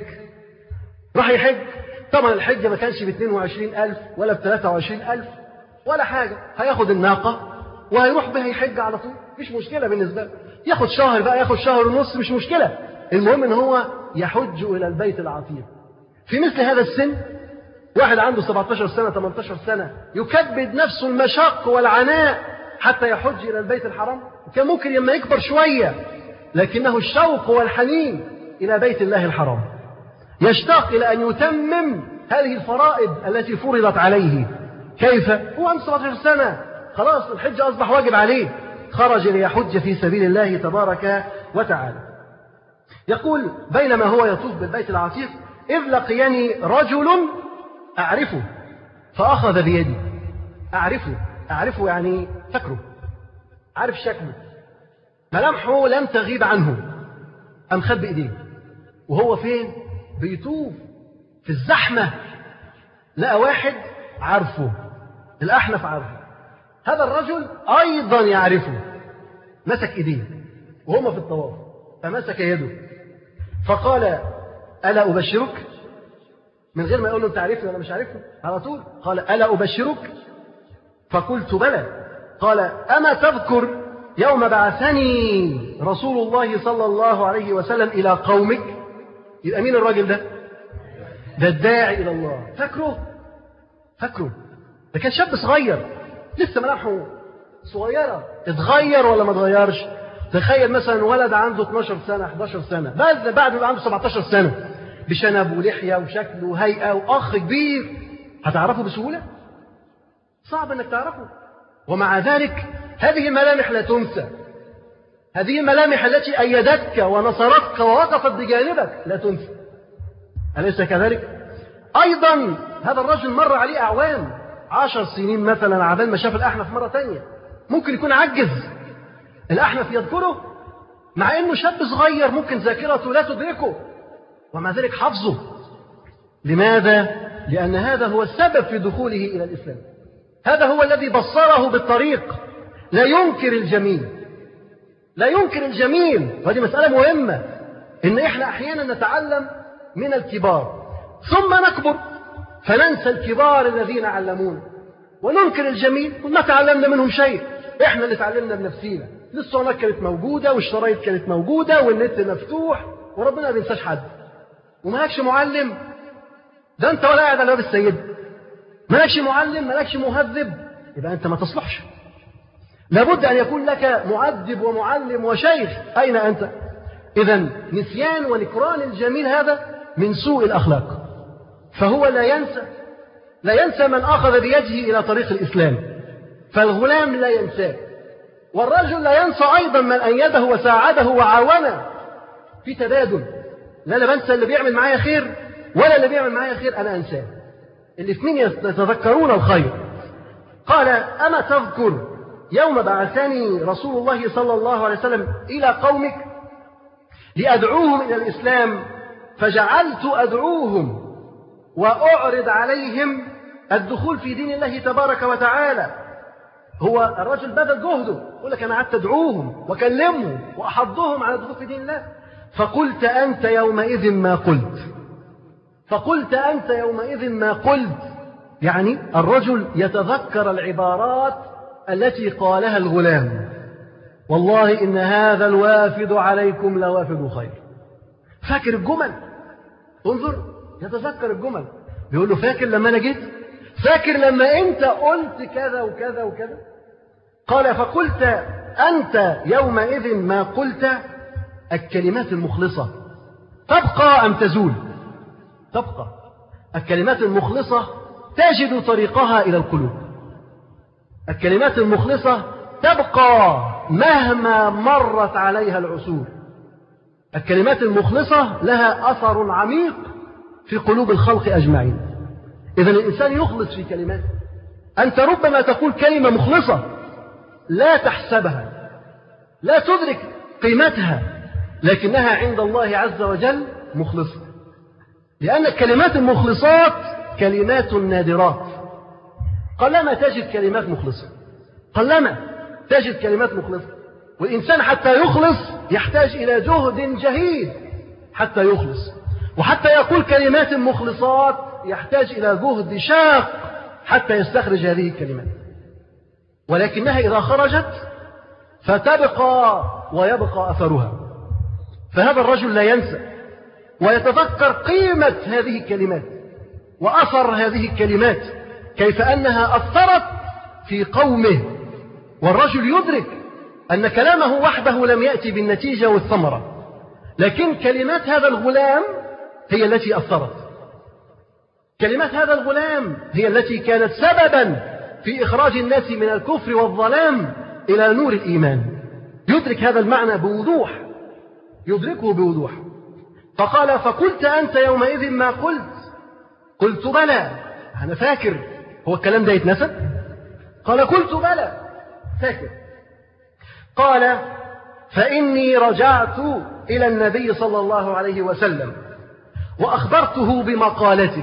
راح يحج طبعا الحج ما كانش ب اثنين وعشرين ألف ولا ب ثلاثة وعشرين ألف ولا حاجة، هياخد الناقة وهيروح بها يحج على طول، مش مشكلة بالنسبة له. ياخد شهر بقى، ياخد شهر ونص، مش مشكلة. المهم ان هو يحج إلى البيت العتيق. في مثل هذا السن واحد عنده سبعة عشر سنة ثمانية عشر سنة يكبد نفسه المشق والعناء حتى يحج إلى البيت الحرام. كان ممكن لما يكبر شوية، لكنه الشوق والحنين إلى بيت الله الحرام، يشتاق إلى أن يتمم هذه الفرائض التي فرضت عليه. كيف؟ هو عنده سبعة عشر سنة، خلاص الحج أصبح واجب عليه، خرج ليحج في سبيل الله تبارك وتعالى. يقول بينما هو يطوف بالبيت العتيق إذ لقيني رجل أعرفه فأخذ بيدي. أعرفه أعرفه يعني فكره، عارف شكله، ملامحه لم تغيب عنه. أم خد بإيديه وهو فين؟ بيطوف في الزحمة، لقى واحد عارفه، الأحنف عارفه، هذا الرجل أيضا يعرفه، مسك إيديه وهما في الطواف، فمسك يده فقال ألا أبشرك؟ من غير ما يقول له أنت عارفني ولا مش عارفني، على طول قال ألا أبشرك؟ فقلت بلى. قال أما تذكر يوم بعثني رسول الله صلى الله عليه وسلم إلى قومك. يبقى مين الراجل ده؟ ده الداعي إلى الله. فاكره؟ فاكره ده كان شاب صغير لسه ملامحه صغيرة. اتغير ولا ما اتغيرش؟ تخيل مثلا ولد عنده اتناشر سنة احداشر سنة، بعد بعد ما عنده سبعتاشر سنة بشنب ولحية وشكل وهيئة وأخ كبير، هتعرفه بسهولة؟ صعب انك تعرفه. ومع ذلك هذه الملامح لا تنسى، هذه الملامح التي أيدتك ونصرتك ووقفت بجانبك لا تنسى، أليس كذلك؟ أيضا هذا الرجل مر عليه أعوام، عشر سنين مثلا عبال ما شاف الأحنف مرة تانية، ممكن يكون عجز. الأحنف يذكره مع أنه شاب صغير ممكن ذاكرته لا تدركه، ومع ذلك حفظه. لماذا؟ لأن هذا هو السبب في دخوله إلى الإسلام، هذا هو الذي بصره بالطريق. لا ينكر الجميل، لا ينكر الجميل، وهذه مسألة مهمة، إن إحنا أحيانا نتعلم من الكبار ثم نكبر فننسى الكبار الذين علمونا وننكر الجميل وما تعلمنا منهم شيء. إحنا اللي تعلمنا بنفسينا، الصالات كانت موجودة والشرايط كانت موجودة والنت مفتوح وربنا ما بينساش حد. ومالكش معلم، ده أنت ولا قاعد على باب السيد، مالكش معلم، مالكش مهذب، يبقى أنت ما تصلحش. لابد أن يكون لك مؤدب ومعلم وشيخ. أين أنت؟ إذن نسيان ونكران الجميل هذا من سوء الأخلاق. فهو لا ينسى، لا ينسى من أخذ بيده إلى طريق الإسلام، فالغلام لا ينساه، والرجل لا ينسى أيضا من أيده وساعده وعاونه في تبادل. لا أنا بنسى اللي بيعمل معايا خير ولا اللي بيعمل معايا خير أنا أنساه، الاثنين يتذكرون الخير. قال أما تذكر يوم بعثني رسول الله صلى الله عليه وسلم إلى قومك لأدعوهم إلى الإسلام فجعلت أدعوهم وأعرض عليهم الدخول في دين الله تبارك وتعالى. هو الرجل بذل جهده، يقول لك أنا قعدت أدعوهم وأكلمهم وأحضهم على الدخول في دين الله. فقلت أنت يومئذ ما قلت، فقلت أنت يومئذ ما قلت، يعني الرجل يتذكر العبارات التي قالها الغلام: والله إن هذا الوافد عليكم لوافد خير. فاكر الجمل، انظر يتذكر الجمل، بيقول له فاكر لما أنا جيت، فاكر لما أنت قلت كذا وكذا وكذا. قال فقلت أنت يومئذ ما قلت. الكلمات المخلصة تبقى أم تزول؟ تبقى. الكلمات المخلصة تجد طريقها إلى القلوب، الكلمات المخلصة تبقى مهما مرت عليها العصور. الكلمات المخلصة لها أثر عميق في قلوب الخلق أجمعين. إذن الإنسان يخلص في كلماته. أنت ربما تقول كلمة مخلصة لا تحسبها، لا تدرك قيمتها، لكنها عند الله عز وجل مخلصة، لأن الكلمات المخلصات كلمات نادرات. قلما تجد كلمات مخلصة، قلما تجد كلمات مخلصة. والإنسان حتى يخلص يحتاج إلى جهد جهيد حتى يخلص، وحتى يقول كلمات مخلصات يحتاج إلى جهد شاق حتى يستخرج هذه الكلمات. ولكنها إذا خرجت فتبقى ويبقى أثرها. فهذا الرجل لا ينسى ويتذكر قيمة هذه الكلمات وأثر هذه الكلمات، كيف أنها أثرت في قومه. والرجل يدرك أن كلامه وحده لم يأتي بالنتيجة والثمرة، لكن كلمات هذا الغلام هي التي أثرت. كلمات هذا الغلام هي التي كانت سببا في إخراج الناس من الكفر والظلام إلى نور الإيمان. يدرك هذا المعنى بوضوح، يدركه بوضوح. فقال فقلت أنت يومئذ ما قلت. قلت بلى، أنا فاكر. هو الكلام ده يتنسب؟ قال قلت بلى فاكر. قال فإني رجعت إلى النبي صلى الله عليه وسلم وأخبرته بمقالتك.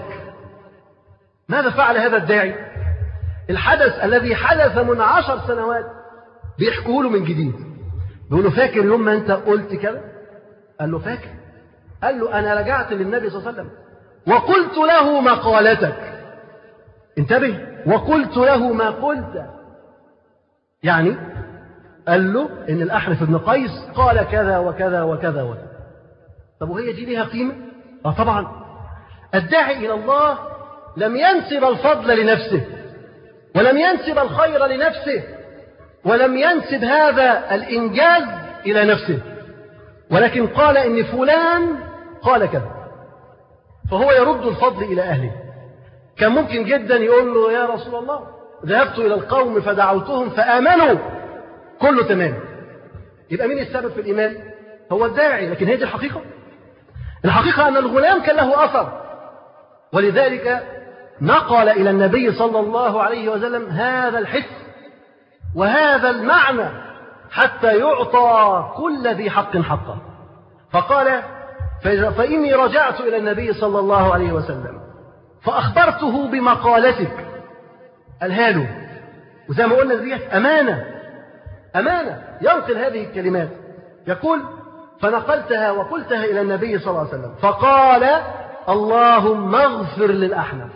ماذا فعل هذا الداعي؟ الحدث الذي حدث من عشر سنوات بيحكوه له من جديد. بيقول له فاكر يوم ما أنت قلت كذا؟ قال له فاكر. قال له أنا رجعت للنبي صلى الله عليه وسلم وقلت له مقالتك. انتبه، وقلت له ما قلت، يعني قال له إن الأحنف بن قيس قال كذا وكذا وكذا وكذا. طب وهي دي ليها قيمة؟ آه طبعا. الداعي إلى الله لم ينسب الفضل لنفسه، ولم ينسب الخير لنفسه، ولم ينسب هذا الإنجاز إلى نفسه، ولكن قال إن فلان قال كذا، فهو يرد الفضل إلى أهله. كان ممكن جدا يقول له يا رسول الله ذهبت إلى القوم فدعوتهم فآمنوا، كله تمام. يبقى مين السبب في الإيمان؟ هو الداعي. لكن هي دي الحقيقة. الحقيقة أن الغلام كان له أثر، ولذلك نقل إلى النبي صلى الله عليه وسلم هذا الحس وهذا المعنى حتى يعطى كل ذي حق حقه. فقال فإني رجعت إلى النبي صلى الله عليه وسلم فأخبرته بمقالتك الهالو، وزي ما قلنا دي أمانة أمانة ينقل هذه الكلمات. يقول فنقلتها وقلتها إلى النبي صلى الله عليه وسلم فقال اللهم اغفر للأحنف.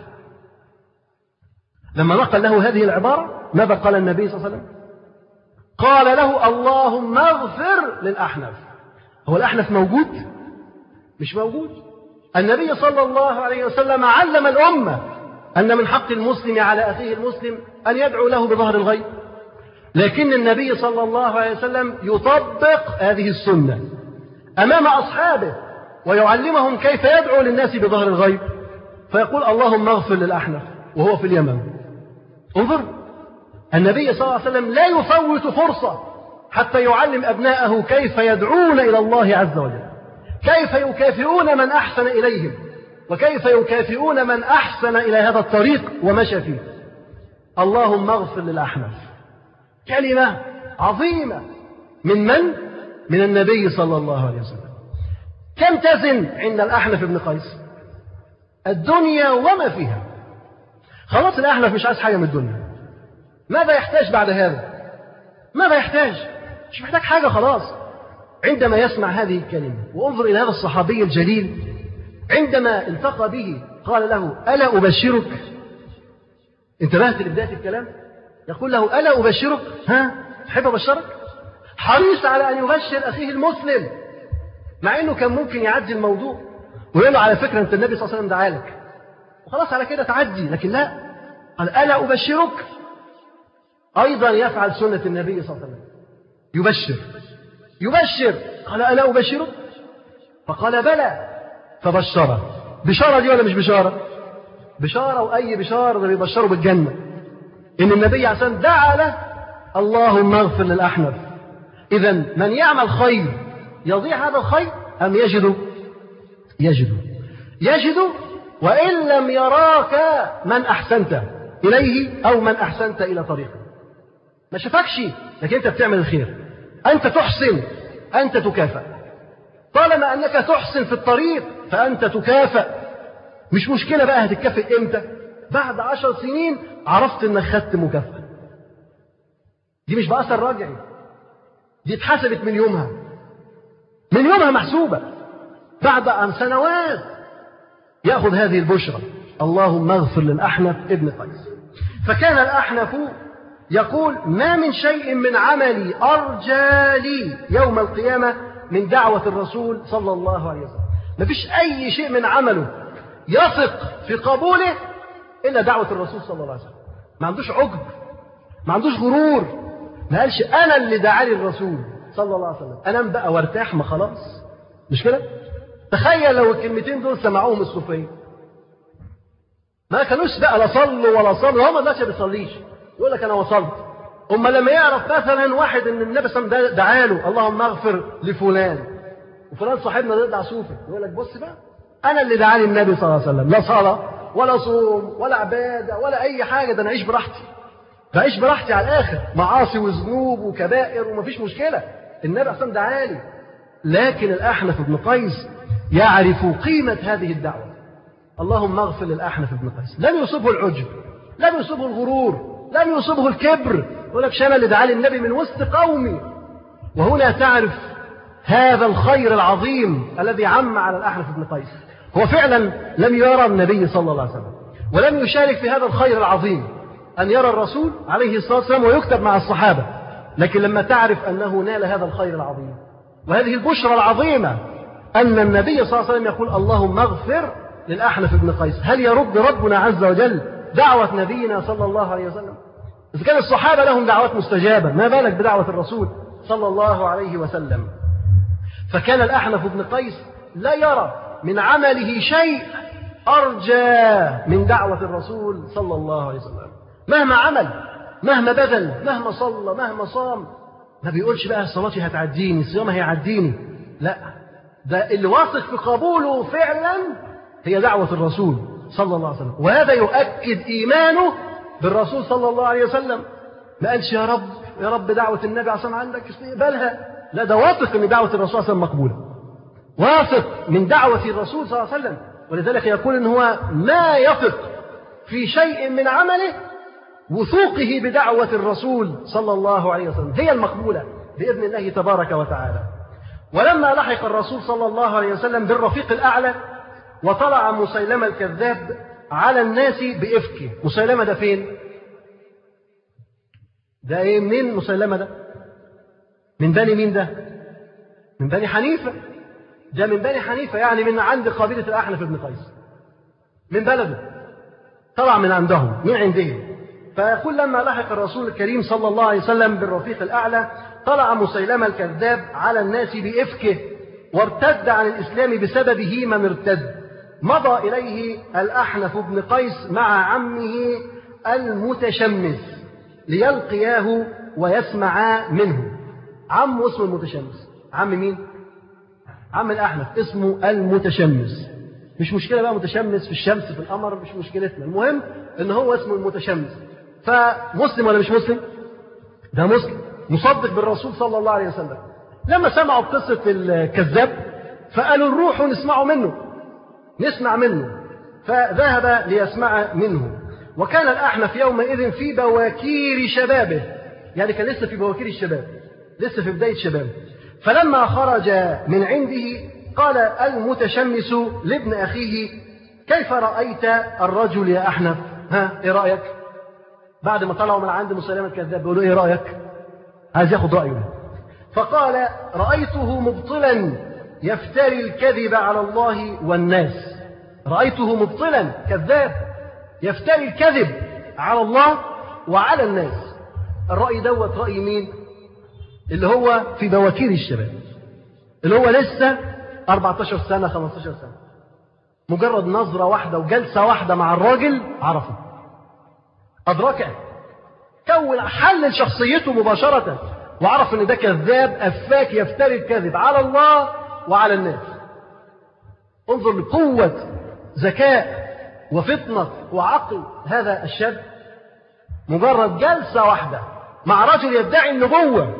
لما نقل له هذه العبارة ماذا قال النبي صلى الله عليه وسلم؟ قال له اللهم اغفر للأحنف. هو الأحنف موجود؟ مش موجود. النبي صلى الله عليه وسلم علم الأمة أن من حق المسلم على أخيه المسلم أن يدعو له بظهر الغيب، لكن النبي صلى الله عليه وسلم يطبق هذه السنة أمام أصحابه ويعلمهم كيف يدعو للناس بظهر الغيب، فيقول اللهم اغفر للأحنف وهو في اليمن. انظر، النبي صلى الله عليه وسلم لا يفوت فرصة حتى يعلم أبناءه كيف يدعون إلى الله عز وجل، كيف يكافئون من أحسن إليهم، وكيف يكافئون من أحسن إلى هذا الطريق ومشى فيه. اللهم اغفر للأحنف، كلمة عظيمة من من؟ من النبي صلى الله عليه وسلم. كم تزن عند الأحنف بن قيس؟ الدنيا وما فيها. خلاص الأحنف مش عايز حاجة من الدنيا. ماذا يحتاج بعد هذا؟ ماذا يحتاج؟ مش محتاج حاجة خلاص. عندما يسمع هذه الكلمة، وانظر إلى هذا الصحابي الجليل عندما التقى به قال له ألا أبشرك؟ انتبهت لبداية الكلام؟ يقول له ألا أبشرك؟ ها؟ تحب أبشرك؟ حريص على أن يبشر أخيه المسلم، مع أنه كان ممكن يعدي الموضوع ويقول له على فكرة أنت النبي صلى الله عليه وسلم دعالك وخلاص على كده تعدي، لكن لا، قال ألا أبشرك؟ أيضا يفعل سنة النبي صلى الله عليه وسلم، يبشر يبشر قال ألا أبشرك؟ فقال بلى، فبشره. بشارة دي ولا مش بشارة؟ بشارة، وأي بشارة ده بيبشره بالجنة. إن النبي عليه الصلاة والسلام دعا له اللهم اغفر للأحنف. إذا من يعمل خير يضيع هذا الخير أم يجد؟ يجد يجد وإن لم يراك من أحسنت إليه أو من أحسنت إلى طريقه. ما شافكش لكن أنت بتعمل الخير، أنت تحسن، أنت تكافأ. طالما أنك تحسن في الطريق فأنت تكافأ. مش مشكلة بقى هتتكافئ إمتى؟ بعد عشر سنين عرفت أنك خدت مكافأة. دي مش بأثر راجعي، دي اتحسبت من يومها، من يومها محسوبة. بعد عن سنوات يأخذ هذه البشرى اللهم اغفر للأحنف ابن قيس. فكان الأحنف يقول ما من شيء من عملي أرجى لي يوم القيامة من دعوة الرسول صلى الله عليه وسلم. ما فيش أي شيء من عمله يثق في قبوله إلا دعوة الرسول صلى الله عليه وسلم. ما عندوش عجب، ما عندوش غرور، ما قالش أنا اللي دعالي الرسول صلى الله عليه وسلم أنام بقى وارتاح، ما خلاص. مش كده؟ تخيل لو الكلمتين دول سمعوهم الصوفية، ما كانوش بقى لا صلوا ولا صلوا. هم دلوقتي ما بيصليش، يقول لك أنا وصلت. أما لما يعرف مثلا واحد إن النبي صلى الله عليه وسلم دعاله اللهم اغفر لفلان، وفلان صاحبنا ده يدعى صوفي، يقول لك بص بقى أنا اللي دعاني النبي صلى الله عليه وسلم، لا صلاة ولا صوم ولا عبادة ولا أي حاجة، ده أنا أعيش براحتي، بعيش براحتي على الآخر، معاصي وذنوب وكبائر ومفيش مشكلة، النبي أصلا دعالي. لكن الأحنف بن قيس يعرف قيمة هذه الدعوة. اللهم اغفر للأحنف بن قيس. لم يصبه العجب، لم يصبه الغرور، لم يصبه الكبر، يقول لك شانا اللي دعالي النبي من وسط قومي. وهنا تعرف هذا الخير العظيم الذي عم على الأحنف بن قيس. هو فعلا لم يرى النبي صلى الله عليه وسلم ولم يشارك في هذا الخير العظيم، أن يرى الرسول عليه الصلاة والسلام ويكتب مع الصحابة، لكن لما تعرف أنه نال هذا الخير العظيم وهذه البشرى العظيمة أن النبي صلى الله عليه وسلم يقول اللهم اغفر للأحنف بن قيس، هل يرد ربنا عز وجل دعوة نبينا صلى الله عليه وسلم؟ إذا كان الصحابة لهم دعوات مستجابة، ما بالك بدعوة الرسول صلى الله عليه وسلم؟ فكان الأحنف بن قيس لا يرى من عمله شيء أرجى من دعوة الرسول صلى الله عليه وسلم. مهما عمل، مهما بذل، مهما صلى، مهما صام، ما بيقولش بقى صلاتي هتعديني، صيامي هيعديني، لا، ده اللي واثق في قبوله فعلا هي دعوة الرسول صلى الله عليه وسلم. وهذا يؤكد إيمانه بالرسول صلى الله عليه وسلم. ما قالش يا رب يا رب دعوة النبي عشان عندك استقبالها، لا، ده واثق ان دعوة الرسول صلى الله عليه وسلم مقبولة، واثق من دعوة الرسول صلى الله عليه وسلم. ولذلك يقول ان هو ما يثق في شيء من عمله وثوقه بدعوة الرسول صلى الله عليه وسلم هي المقبولة بإذن الله تبارك وتعالى. ولما لحق الرسول صلى الله عليه وسلم بالرفيق الأعلى وطلع مسيلمة الكذاب على الناس بإفكه. مسيلمة ده فين؟ ده ايه؟ منين مسيلمة ده؟ من بني مين ده؟ من بني حنيفة. ده من بني حنيفة، يعني من عند قبيلة الأحنف بن قيس، من بلده، طلع من عندهم، من عندهم. فيقول لما لحق الرسول الكريم صلى الله عليه وسلم بالرفيق الأعلى طلع مسيلمة الكذاب على الناس بإفكه وارتد عن الإسلام بسببه من ارتد. مضى إليه الأحنف بن قيس مع عمه المتشمس ليلقياه ويسمع منه. عمه اسمه المتشمس. عم مين؟ عم الأحنف اسمه المتشمس. مش مشكلة بقى متشمس في الشمس في القمر، مش مشكلتنا، المهم ان هو اسمه المتشمس. فمسلم ولا مش مسلم؟ ده مسلم، مصدق بالرسول صلى الله عليه وسلم. لما سمعوا بقصة الكذاب فقالوا نروح ونسمعوا منه، نسمع منه. فذهب ليسمع منه. وكان الأحنف يومئذ في بواكير شبابه، يعني كان لسه في بواكير الشباب، لسه في بداية شبابه. فلما خرج من عنده قال المتشمس لابن أخيه كيف رأيت الرجل يا أحنف؟ ها، إيه رأيك؟ بعد ما طلعوا من عند مسيلمة الكذاب بيقولوا إيه رأيك؟ عايز ياخد رأيه. فقال رأيته مبطلا يفتري الكذب على الله والناس. رأيته مبطلا كذاب يفتري الكذب على الله وعلى الناس. الرأي دوت رأي مين؟ اللي هو في بواكير الشباب، اللي هو لسه أربعة عشر سنة خمسة عشر سنة، مجرد نظرة واحدة وجلسة واحدة مع الراجل عرفه، أدركه، كون حلل شخصيته مباشرة وعرف ان ده كذاب أفاك يفتري الكذب على الله وعلى الناس. انظر لقوة ذكاء وفطنة وعقل هذا الشاب، مجرد جلسة واحدة مع رجل يدعي النبوة،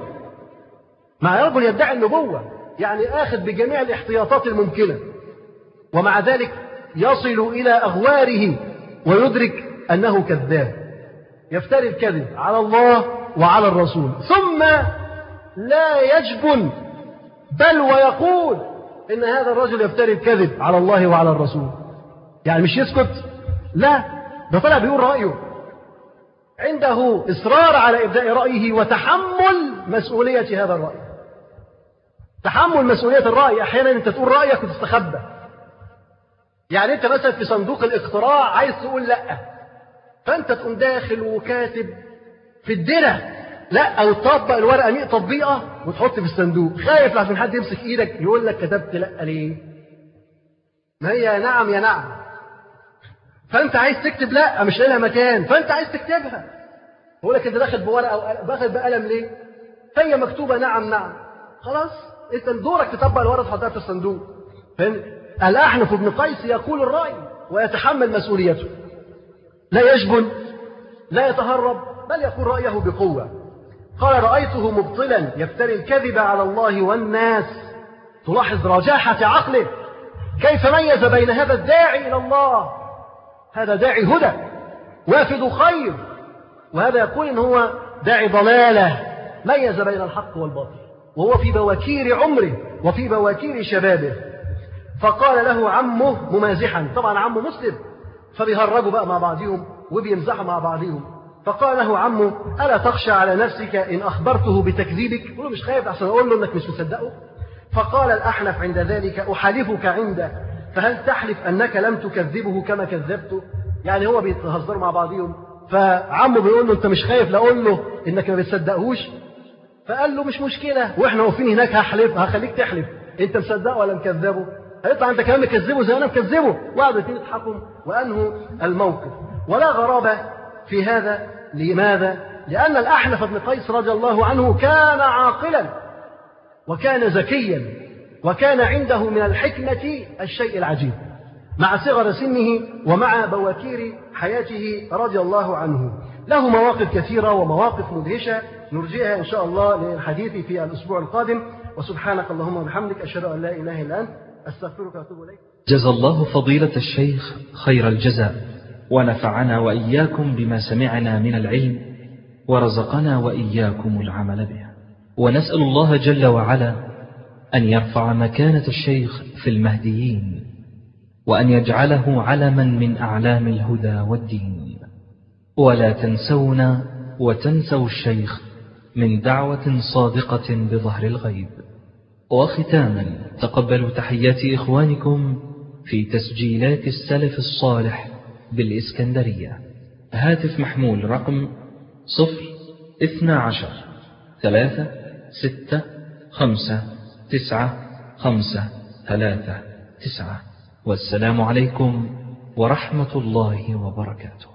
مع رجل يدعي النبوة، يعني آخذ بجميع الاحتياطات الممكنة، ومع ذلك يصل إلى أغواره ويدرك أنه كذاب يفتري الكذب على الله وعلى الرسول، ثم لا يجبن بل ويقول إن هذا الرجل يفتري الكذب على الله وعلى الرسول. يعني مش يسكت، لا، ده طلع بيقول رأيه، عنده إصرار على إبداء رأيه وتحمل مسؤولية هذا الرأي. تحمل مسؤولية الرأي. أحيانا أنت تقول رأيك وتستخبى، يعني أنت مثلا في صندوق الاقتراع عايز تقول لأ، فأنت تقوم داخل وكاتب في الدرة لا، أو تطبق الورقة مئة تطبيقة وتحط في الصندوق، خايف لحسن حد يمسك إيدك يقول لك كتبت لأ ليه؟ ما هي نعم يا نعم، فأنت عايز تكتب لأ مش لها مكان، فأنت عايز تكتبها، يقول لك أنت داخل بورقة داخل بقلم ليه؟ هي مكتوبة نعم نعم، خلاص أنت دورك تطبق الورقة تحطها في الصندوق. فاهم؟ الأحنف بن قيس يقول الرأي ويتحمل مسؤوليته، لا يجبن لا يتهرب، بل يقول رأيه بقوة. قال رأيته مبطلا يفتري الكذب على الله والناس. تلاحظ رجاحة عقله، كيف ميز بين هذا الداعي إلى الله، هذا داعي هدى وافد خير، وهذا يقول إن هو داعي ضلالة، ميز بين الحق والباطل وهو في بواكير عمره وفي بواكير شبابه. فقال له عمه ممازحا، طبعا عمه مسلم، فبيهرجوا بقى مع بعضهم وبيمزحوا مع بعضهم، فقال له عمه: ألا تخشى على نفسك إن أخبرته بتكذيبك؟ يقول له: مش خايف أحسن أقول له إنك مش مصدقه؟ فقال الأحنف عند ذلك: أحالفك عنده، فهل تحلف أنك لم تكذبه كما كذبته؟ يعني هو بيتهزروا مع بعضهم، فعمه بيقول له: أنت مش خايف لأقول له إنك ما بتصدقهوش؟ فقال له: مش مشكلة، وإحنا واقفين هناك هحلف، هخليك تحلف، أنت مصدقه ولا مكذبه؟ هيطلع أنت كمان مكذبه زي أنا مكذبه، وقعدوا الاثنين يضحكوا وأنهوا الموقف. ولا غرابة في هذا. لماذا؟ لأن الأحنف بن قيس رضي الله عنه كان عاقلا وكان ذكيا وكان عنده من الحكمة الشيء العجيب مع صغر سنه ومع بواكير حياته رضي الله عنه. له مواقف كثيرة ومواقف مدهشة نرجئها إن شاء الله للحديث في الأسبوع القادم. وسبحانك اللهم وبحمدك، أشهد أن لا إله إلا أنت، أستغفرك وأتوب إليك. جزا الله فضيلة الشيخ خير الجزاء، ونفعنا وإياكم بما سمعنا من العلم، ورزقنا وإياكم العمل به. ونسأل الله جل وعلا أن يرفع مكانة الشيخ في المهديين، وأن يجعله علما من أعلام الهدى والدين. ولا تنسونا وتنسوا الشيخ من دعوة صادقة بظهر الغيب. وختاما، تقبلوا تحيات إخوانكم في تسجيلات السلف الصالح بالإسكندرية. هاتف محمول رقم صفر اثنى عشر ثلاثة ستة خمسة تسعة خمسة ثلاثة تسعة. والسلام عليكم ورحمة الله وبركاته.